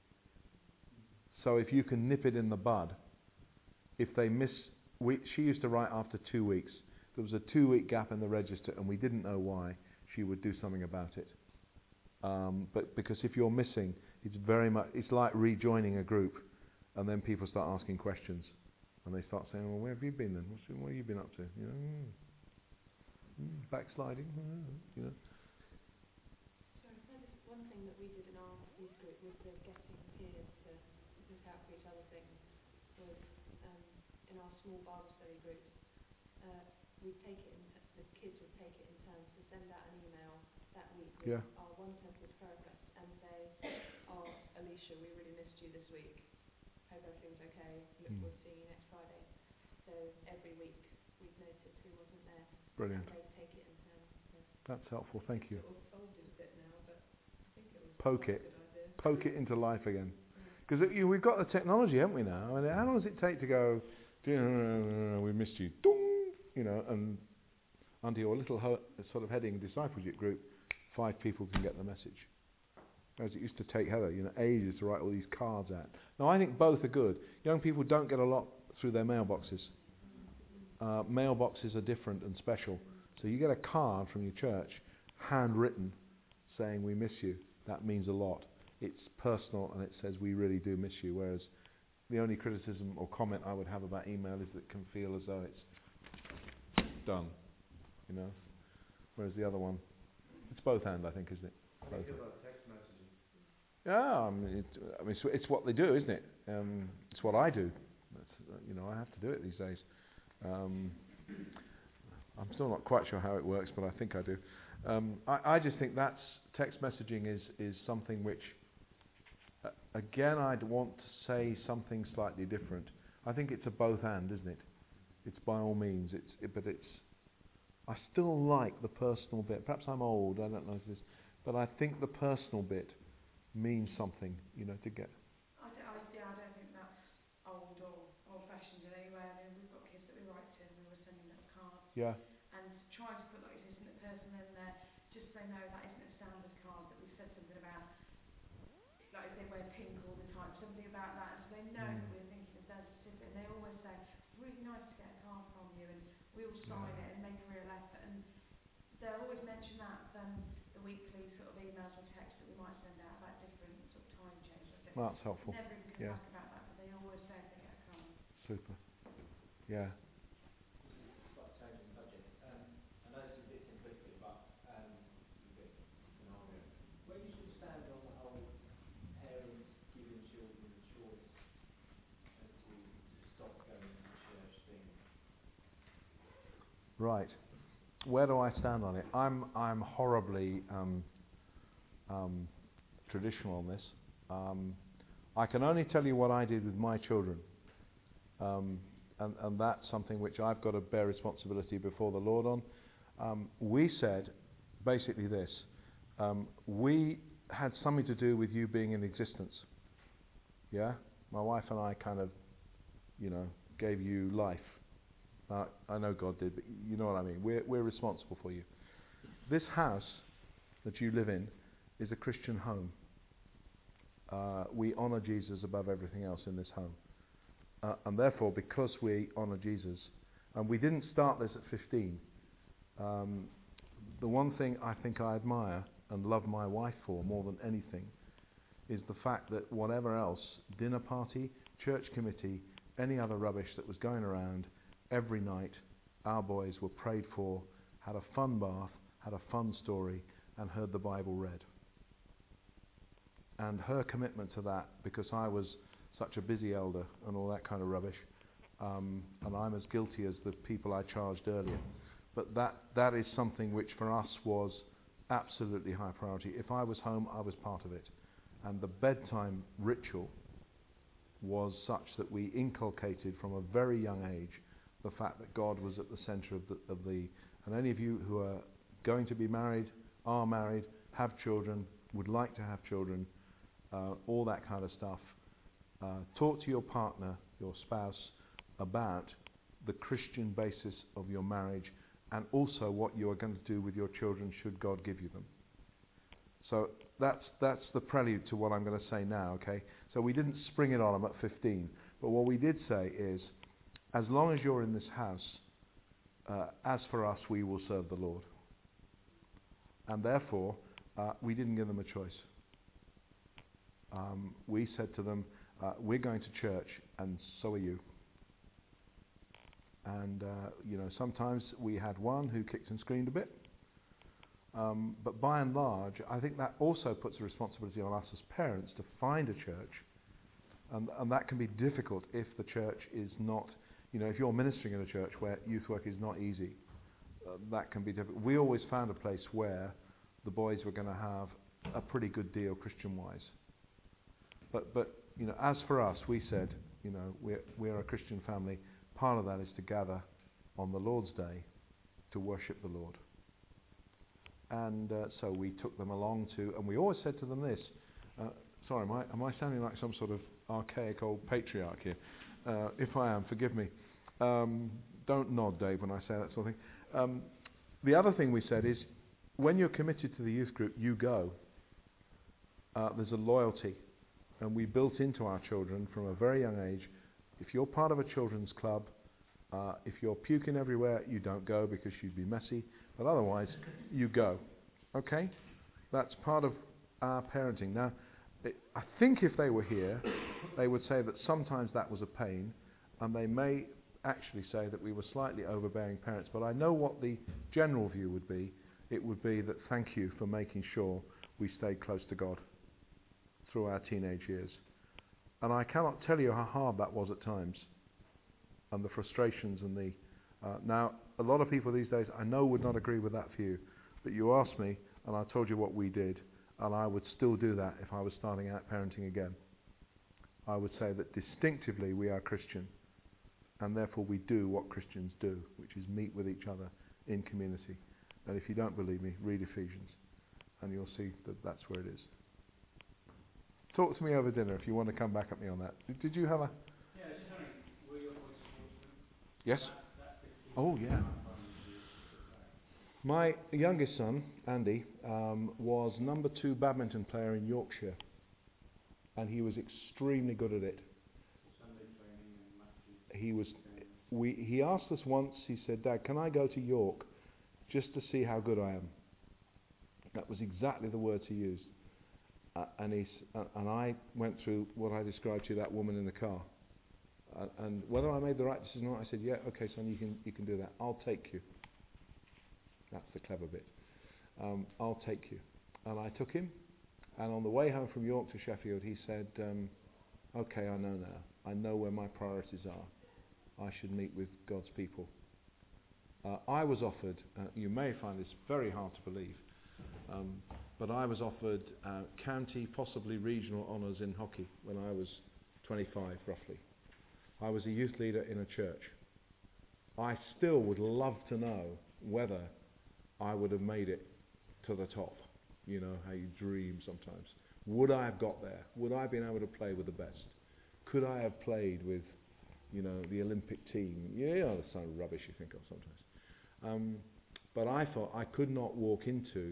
So if you can nip it in the bud, if they miss, we, she used to write after two weeks. There was a two-week gap in the register, and we didn't know why. She would do something about it. Um, but because if you're missing, it's very much, it's like rejoining a group, and then people start asking questions, and they start saying, well, where have you been then? What's, what have you been up to? You know, mm, mm, backsliding, mm, you know. Sorry, can I just, one thing that we did in our youth group with the getting peers to look out for each other thing was um, in our small Bible study groups, uh, we'd take it in t- the kids would take it in turns to send out an email that week with Yeah. our one sentence prayer request and say, oh, Alicia, we really missed you this week. Hope everything's okay. Look Mm. forward to seeing you next Friday. So every week we'd notice who wasn't there. Brilliant. And they'd take it in turns. So That's helpful, thank you. sort of folded a bit now, but I think it was Poke quite it. a good idea. Poke it into life again. Because we've got the technology, haven't we now? I mean, how long does it take to go, we missed you, dong, you know, and under your little ho- sort of heading discipleship group, five people can get the message. Whereas it used to take Heather, you know, ages to write all these cards out. Now, I think both are good. Young people don't get a lot through their mailboxes. Uh, mailboxes are different and special. So you get a card from your church, handwritten, saying we miss you. That means a lot. It's personal and it says we really do miss you. Whereas the only criticism or comment I would have about email is that it can feel as though it's done, you know. Whereas the other one, it's both hand, I think, isn't it? How do you feel about text messaging? Yeah, I mean, it, I mean it's, it's what they do, isn't it? Um, it's what I do. That's, uh, you know, I have to do it these days. Um, I'm still not quite sure how it works, but I think I do. Um, I, I just think that's text messaging is is something which, uh, again, I'd want to say something slightly different. I think it's a both and, isn't it? It's by all means. It's it, but it's. I still like the personal bit. Perhaps I'm old. I don't know if this, but I think the personal bit means something. You know, to get. I don't, I, yeah, I don't think that's old or old-fashioned in any way. I mean, we've got kids that we write to, and we were sending little cards. Yeah. And trying to put like this isn't a person in there, just so no, that isn't a standard card. That we've said something about, like if they wear pink all the time, something about that, and so they know Mm. that we're thinking of their specific. And they always say it's really nice to get a card from you, and we all sign Yeah. it and make a real effort. And they'll always mention that than the weekly sort of emails or texts that we might send out about different sort of time changes. I don't Well, that's helpful. never even come Yeah. back about that, but they always say if they get a card. Super. Yeah. Slight change in subject. Um, I know this is a bit simplistic, but um, a bit scenario. Where do you sort of stand on the whole parents giving children the choice as to, to stop going to church thing? Right. Where do I stand on it? I'm I'm horribly um, um, traditional on this. Um, I can only tell you what I did with my children, um, and, and that's something which I've got to bear responsibility before the Lord on. Um, we said basically this: um, we had something to do with you being in existence. Yeah, my wife and I kind of, you know, gave you life. Uh, I know God did, but you know what I mean. We're, we're responsible for you. This house that you live in is a Christian home. Uh, we honour Jesus above everything else in this home. Uh, and therefore, because we honour Jesus, and we didn't start this at fifteen, um, the one thing I think I admire and love my wife for more than anything is the fact that whatever else, dinner party, church committee, any other rubbish that was going around, every night, our boys were prayed for, had a fun bath, had a fun story, and heard the Bible read. And her commitment to that, because I was such a busy elder and all that kind of rubbish, um, and I'm as guilty as the people I charged earlier, but that, that is something which for us was absolutely high priority. If I was home, I was part of it. And the bedtime ritual was such that we inculcated from a very young age the fact that God was at the centre of the, of the, and any of you who are going to be married, are married, have children, would like to have children, uh, all that kind of stuff, uh, talk to your partner, your spouse, about the Christian basis of your marriage and also what you are going to do with your children should God give you them. So that's that's the prelude to what I'm going to say now, okay? So we didn't spring it on them at fifteen, but what we did say is, as long as you're in this house, uh, as for us, we will serve the Lord. And therefore, uh, we didn't give them a choice. Um, we said to them, uh, we're going to church, and so are you. And, uh, you know, sometimes we had one who kicked and screamed a bit. Um, but by and large, I think that also puts a responsibility on us as parents to find a church. And, and that can be difficult if the church is not, you know, if you're ministering in a church where youth work is not easy, uh, that can be difficult. We always found a place where the boys were going to have a pretty good deal Christian-wise. But, but you know, as for us, we said, you know, we're, we're a Christian family. Part of that is to gather on the Lord's Day to worship the Lord. And uh, so we took them along to, and we always said to them this, uh, sorry, am I, am I sounding like some sort of archaic old patriarch here? Uh, if I am, forgive me. Um, don't nod, Dave, when I say that sort of thing. Um, the other thing we said is, when you're committed to the youth group, you go. Uh, there's a loyalty. And we built into our children from a very young age, if you're part of a children's club, uh, if you're puking everywhere, you don't go because you'd be messy. But otherwise, you go. Okay? That's part of our parenting. Now, it, I think if they were here, they would say that sometimes that was a pain, and they may actually say that we were slightly overbearing parents. But I know what the general view would be. It would be that thank you for making sure we stayed close to God through our teenage years. And I cannot tell you how hard that was at times, and the frustrations and the... Uh, now, a lot of people these days I know would not agree with that view, but you asked me, and I told you what we did, and I would still do that if I was starting out parenting again. I would say that distinctively we are Christian, and therefore we do what Christians do, which is meet with each other in community. And if you don't believe me, read Ephesians, and you'll see that that's where it is. Talk to me over dinner if you want to come back at me on that. Did, did you have a... Yeah, I was just wondering, were your boys sportsmen? Yes? That, that's the key. Oh, yeah. My youngest son, Andy, um, was number two badminton player in Yorkshire, and he was extremely good at it. Sunday training and matches. He was. We. He asked us once. He said, "Dad, can I go to York just to see how good I am?" That was exactly the words he used. Uh, and he's. Uh, and I went through what I described to you, that woman in the car. Uh, and whether I made the right decision or not, I said, "Yeah, okay, son, you can. You can do that. I'll take you." That's the clever bit. Um, I'll take you. And I took him, and on the way home from York to Sheffield, he said, um, okay, I know now. I know where my priorities are. I should meet with God's people. Uh, I was offered, uh, you may find this very hard to believe, um, but I was offered uh, county, possibly regional honours in hockey when I was twenty-five, roughly. I was a youth leader in a church. I still would love to know whether I would have made it to the top. You know, how you dream sometimes. Would I have got there? Would I have been able to play with the best? Could I have played with, you know, the Olympic team? You know, the kind of rubbish you think of sometimes. Um, but I thought I could not walk into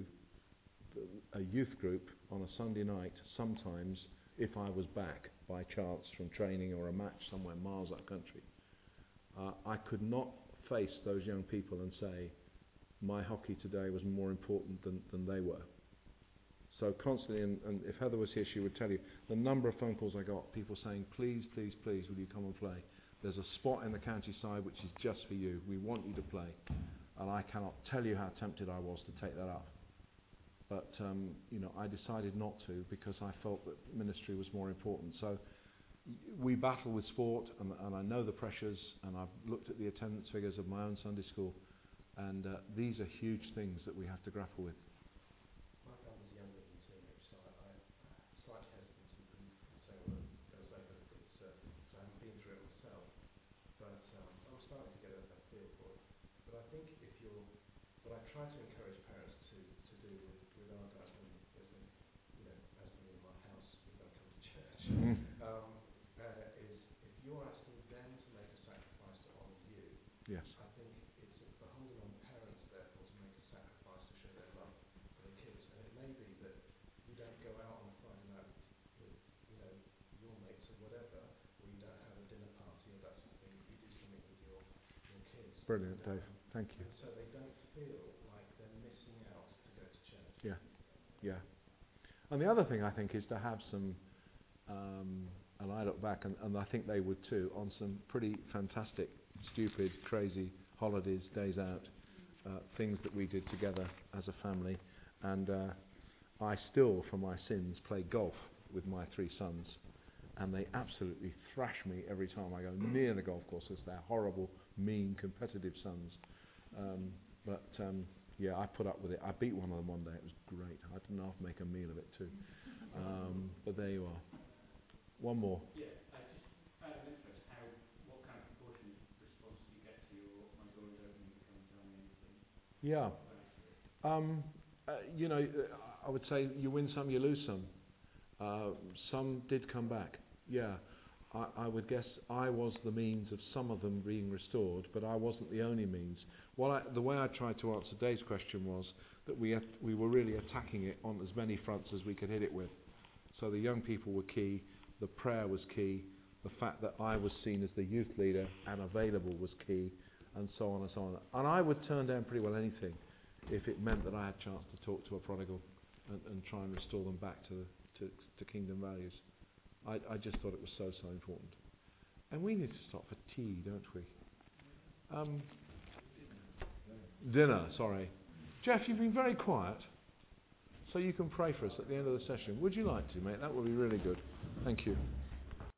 a youth group on a Sunday night sometimes if I was back by chance from training or a match somewhere miles up country. Uh, I could not face those young people and say, my hockey today was more important than, than they were. So constantly, and, and if Heather was here, she would tell you, the number of phone calls I got, people saying, please, please, please, will you come and play? There's a spot in the countryside which is just for you. We want you to play. And I cannot tell you how tempted I was to take that up. But, um, you know, I decided not to because I felt that ministry was more important. So we battle with sport, and, and I know the pressures, and I've looked at the attendance figures of my own Sunday school. And uh, these are huge things that we have to grapple with. My son was younger than teenage, so I, I slight hesitancy in, in saying all that goes over. It's, uh, so I haven't been through it myself, but um, I'm starting to get a, a feel for it. But I think if you're, what I try to encourage parents to, to do with, with our dad when, when, you know, as me in my house, we don't come to church, Mm. um, uh, is if you're asking them to make a sacrifice to honour you, Yes. I think it's beholden on parents, therefore, to make a sacrifice to show their love for their kids. And it may be that you don't go out on a Friday night with, you know, your mates or whatever, or you don't have a dinner party or that sort of thing, but you do something with your, your kids. Brilliant, And, Dave. um, Thank you. And so they don't feel like they're missing out to go to church. Yeah, yeah. And the other thing I think is to have some, um, and I look back, and, and I think they would too, on some pretty fantastic, stupid, crazy holidays, days out, uh, things that we did together as a family. And uh, I still, for my sins, play golf with my three sons. And they absolutely thrash me every time I go near the golf course because they're horrible, mean, competitive sons. Um, but um, yeah, I put up with it. I beat one of them one day. It was great. I didn't have to make a meal of it too. Um, but there you are. One more. Yeah, I just out of interest, how, what kind of proportion response do you get to your my door's open, you come tell me anything? Yeah. Right. Um, uh, you know, uh, I would say you win some, you lose some. Uh, some did come back. Yeah. I, I would guess I was the means of some of them being restored, but I wasn't the only means. What I, the way I tried to answer Dave's question was that we, at, we were really attacking it on as many fronts as we could hit it with. So the young people were key, the prayer was key, the fact that I was seen as the youth leader and available was key, and so on and so on. And I would turn down pretty well anything if it meant that I had a chance to talk to a prodigal and, and try and restore them back to, to, to kingdom values. I, I just thought it was so, so important. And we need to stop for tea, don't we? Um, dinner, sorry. Jeff, you've been very quiet, so you can pray for us at the end of the session. Would you like to, mate? That would be really good. Thank you.